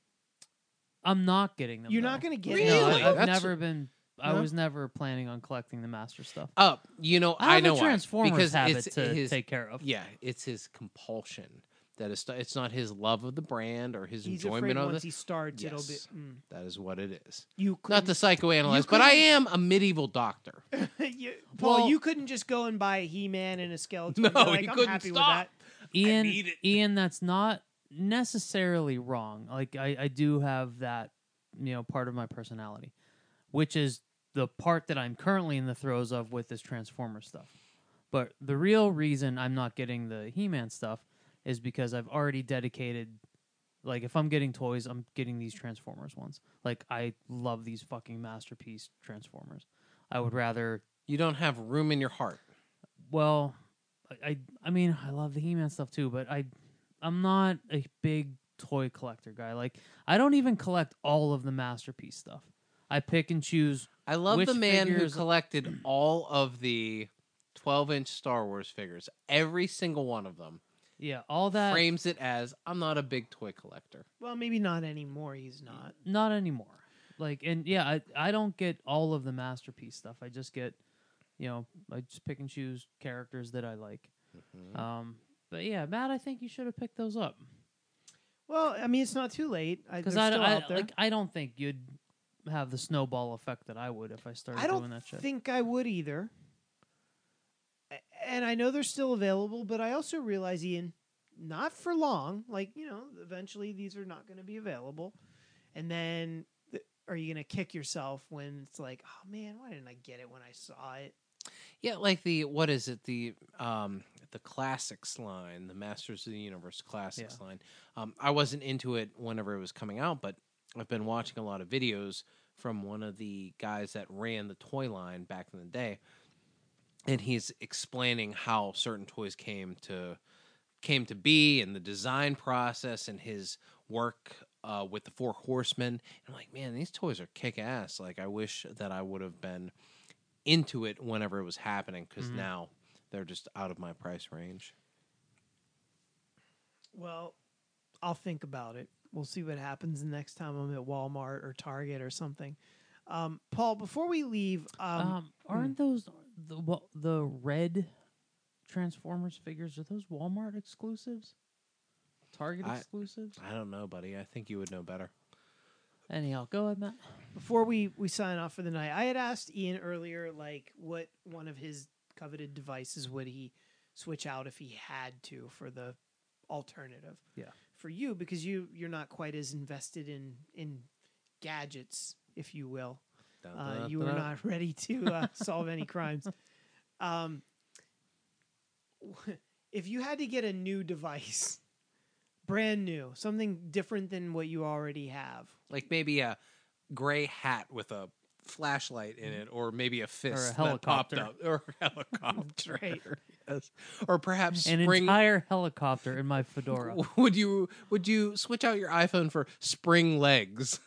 I'm not getting them. You're though. not going to get Really? No, it. I've That's- never been. I No? was never planning on collecting the Master stuff. You know, I have know a why. Transformers Because habit it's to his, take care of. Yeah, it's his compulsion. That is, it's not his love of the brand or his He's enjoyment afraid of once it. he starts, it'll be... Yes. That is what it is. You Not to psychoanalyze, you but I couldn't- am a medieval doctor. Paul, Well- you couldn't just go and buy a He-Man and a Skeletor. No, and be like, he I'm couldn't happy stop. with need it. Ian, that's not necessarily wrong. Like I do have that, part of my personality, which is the part that I'm currently in the throes of with this Transformer stuff. But the real reason I'm not getting the He-Man stuff is because I've already dedicated. Like, if I'm getting toys, I'm getting these Transformers ones. Like, I love these fucking masterpiece Transformers. I would rather. You don't have room in your heart. Well, I mean, I love the He-Man stuff too, but I'm not a big toy collector guy. Like, I don't even collect all of the masterpiece stuff. I pick and choose. I love Which the man figures- who collected all of the 12-inch Star Wars figures. Every single one of them. Yeah, all that. Frames it as, I'm not a big toy collector. Well, maybe not anymore. He's not. Not anymore. Like, and yeah, I don't get all of the masterpiece stuff. I just get, I just pick and choose characters that I like. But yeah, Matt, I think you should have picked those up Well, I mean, it's not too late. because They're still out there. I don't think you'd have the snowball effect that I would if I started I don't doing that shit. think I would either. And I know they're still available, but I also realize, Ian, not for long. Like, eventually these are not going to be available. And then are you going to kick yourself when it's like, oh man, why didn't I get it when I saw it? Yeah, like the Classics line, the Masters of the Universe Classics line. I wasn't into it whenever it was coming out, but I've been watching a lot of videos from one of the guys that ran the toy line back in the day, and he's explaining how certain toys came to be and the design process and his work with the Four Horsemen. And I'm like, man, these toys are kick ass. Like, I wish that I would have been into it whenever it was happening, because now they're just out of my price range. Well, I'll think about it. We'll see what happens the next time I'm at Walmart or Target or something. Paul, before we leave, aren't those the red Transformers figures? Are those Walmart exclusives? Target exclusives? I don't know, buddy. I think you would know better. Anyhow, go ahead, Matt. before we sign off for the night, I had asked Ian earlier, like, what one of his coveted devices would he switch out if he had to for the alternative. Yeah. For you, because you're not quite as invested in gadgets, if you will. You were not ready to solve any crimes. If you had to get a new device, brand new, something different than what you already have, like maybe a gray hat with a flashlight in it, or maybe a fist helicopter. that popped up, or a helicopter, right. Yes. Or perhaps An entire helicopter in my fedora. Would you switch out your iPhone for spring legs?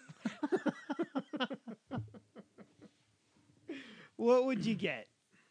What would you get?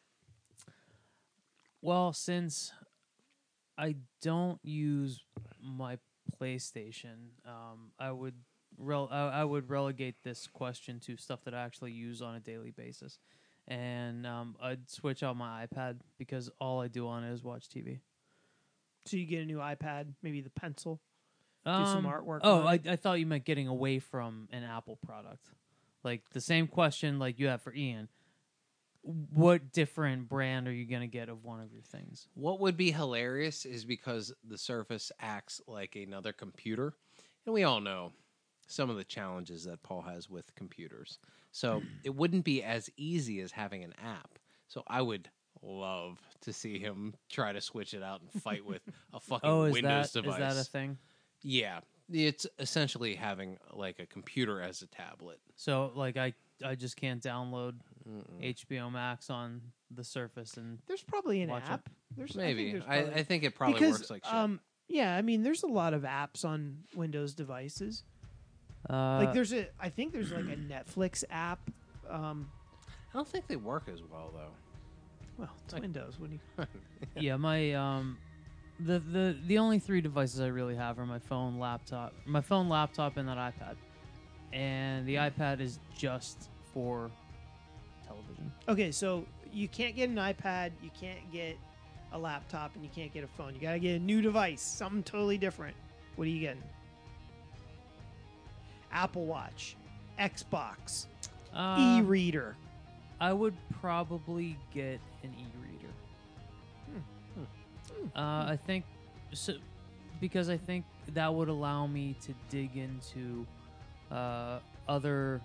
Well, since I don't use my PlayStation, I would relegate this question to stuff that I actually use on a daily basis, and I'd switch out my iPad because all I do on it is watch TV. So you get a new iPad, maybe the pencil, do some artwork. Oh, on it. I thought you meant getting away from an Apple product. Like the same question like you have for Ian. What different brand are you going to get of one of your things? What would be hilarious is because the Surface acts like another computer, and we all know some of the challenges that Paul has with computers. So it wouldn't be as easy as having an app. So I would love to see him try to switch it out and fight with a fucking Windows device. Is that a thing? Yeah, it's essentially having like a computer as a tablet. So like I just can't download HBO Max on the Surface and There's probably an Watch it. app. There's Maybe. I I think it probably because works like shit. yeah, I mean, there's a lot of apps on Windows devices. uh, Like I think there's like a Netflix app. I don't think they work as well though. Well, it's Windows. What do you? yeah, my the only 3 devices I really have are my phone, laptop, and that iPad. And the iPad is just for television. Okay, so you can't get an iPad, you can't get a laptop, and you can't get a phone. You got to get a new device, something totally different. What are you getting? Apple Watch, Xbox, e-reader. I would probably get an e-reader. I think so, because I think that would allow me to dig into other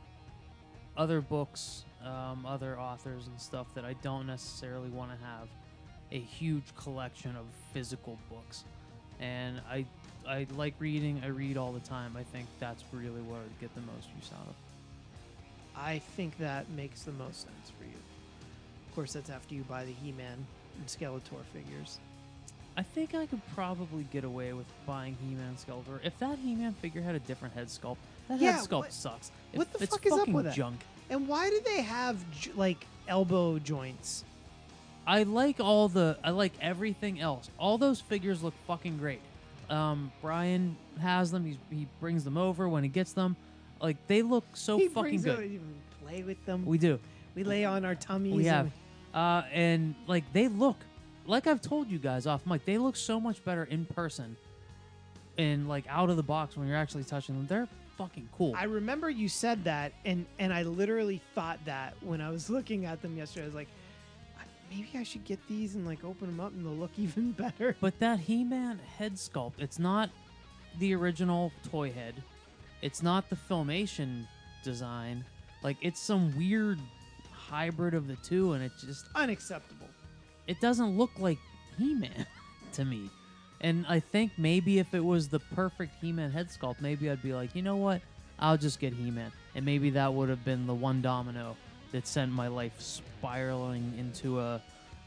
books, other authors and stuff that I don't necessarily want to have a huge collection of physical books. And I like reading. I read all the time. I think that's really what I'd get the most use out of. I think that makes the most sense for you. Of course, that's after you buy the He-Man and Skeletor figures. I think I could probably get away with buying He-Man Skeletor. If that He-Man figure had a different head sculpt, that Yeah, head sculpt what- sucks. what the It's fuck is up fucking with that? junk. And why do they have like elbow joints? I like everything else. All those figures look fucking great. Brian has them. He brings them over when he gets them. Like they look so He fucking brings good. them, we play with them. We do. We lay on our tummies. We have. and And like they look, like I've told you guys off mic, they look so much better in person and like out of the box when you're actually touching them. They're fucking cool. I remember you said that, and I literally thought that when I was looking at them yesterday. I was like, maybe I should get these and like open them up, and they'll look even better. But that He-Man head sculpt, it's not the original toy head. It's not the Filmation design. Like it's some weird hybrid of the two, and it just Unacceptable. it doesn't look like He-Man to me. And I think maybe if it was the perfect He-Man head sculpt, maybe I'd be like, you know what? I'll just get He-Man. And maybe that would have been the one domino that sent my life spiraling into a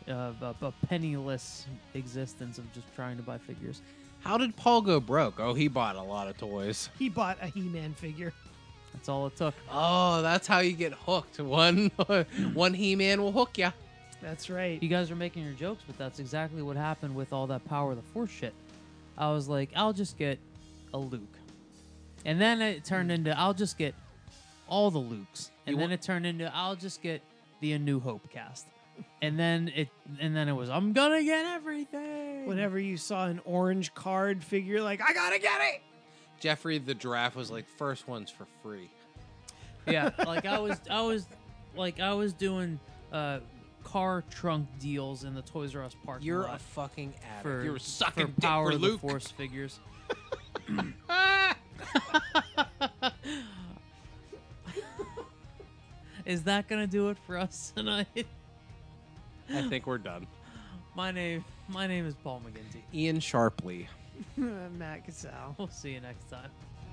penniless existence of just trying to buy figures. How did Paul go broke? Oh, he bought a lot of toys. He bought a He-Man figure. That's all it took. Oh, that's how you get hooked. One He-Man will hook ya. That's right. You guys are making your jokes, but that's exactly what happened with all that Power of the Force shit. I was like, I'll just get a Luke. And then it turned into, I'll just get all the Lukes. And then it turned into, I'll just get the A New Hope cast. And then it was, I'm gonna get everything. Whenever you saw an orange card figure, like, I gotta get it. Jeffrey the Giraffe was like, first one's for free. Yeah, like I was doing car trunk deals in the Toys R Us parking You're lot a fucking addict. for You're sucking for dick Power for of the Luke. Force figures. Is that gonna do it for us tonight? I think we're done. My name is Paul McGinty. Ian Sharpley. Matt Casal. We'll see you next time.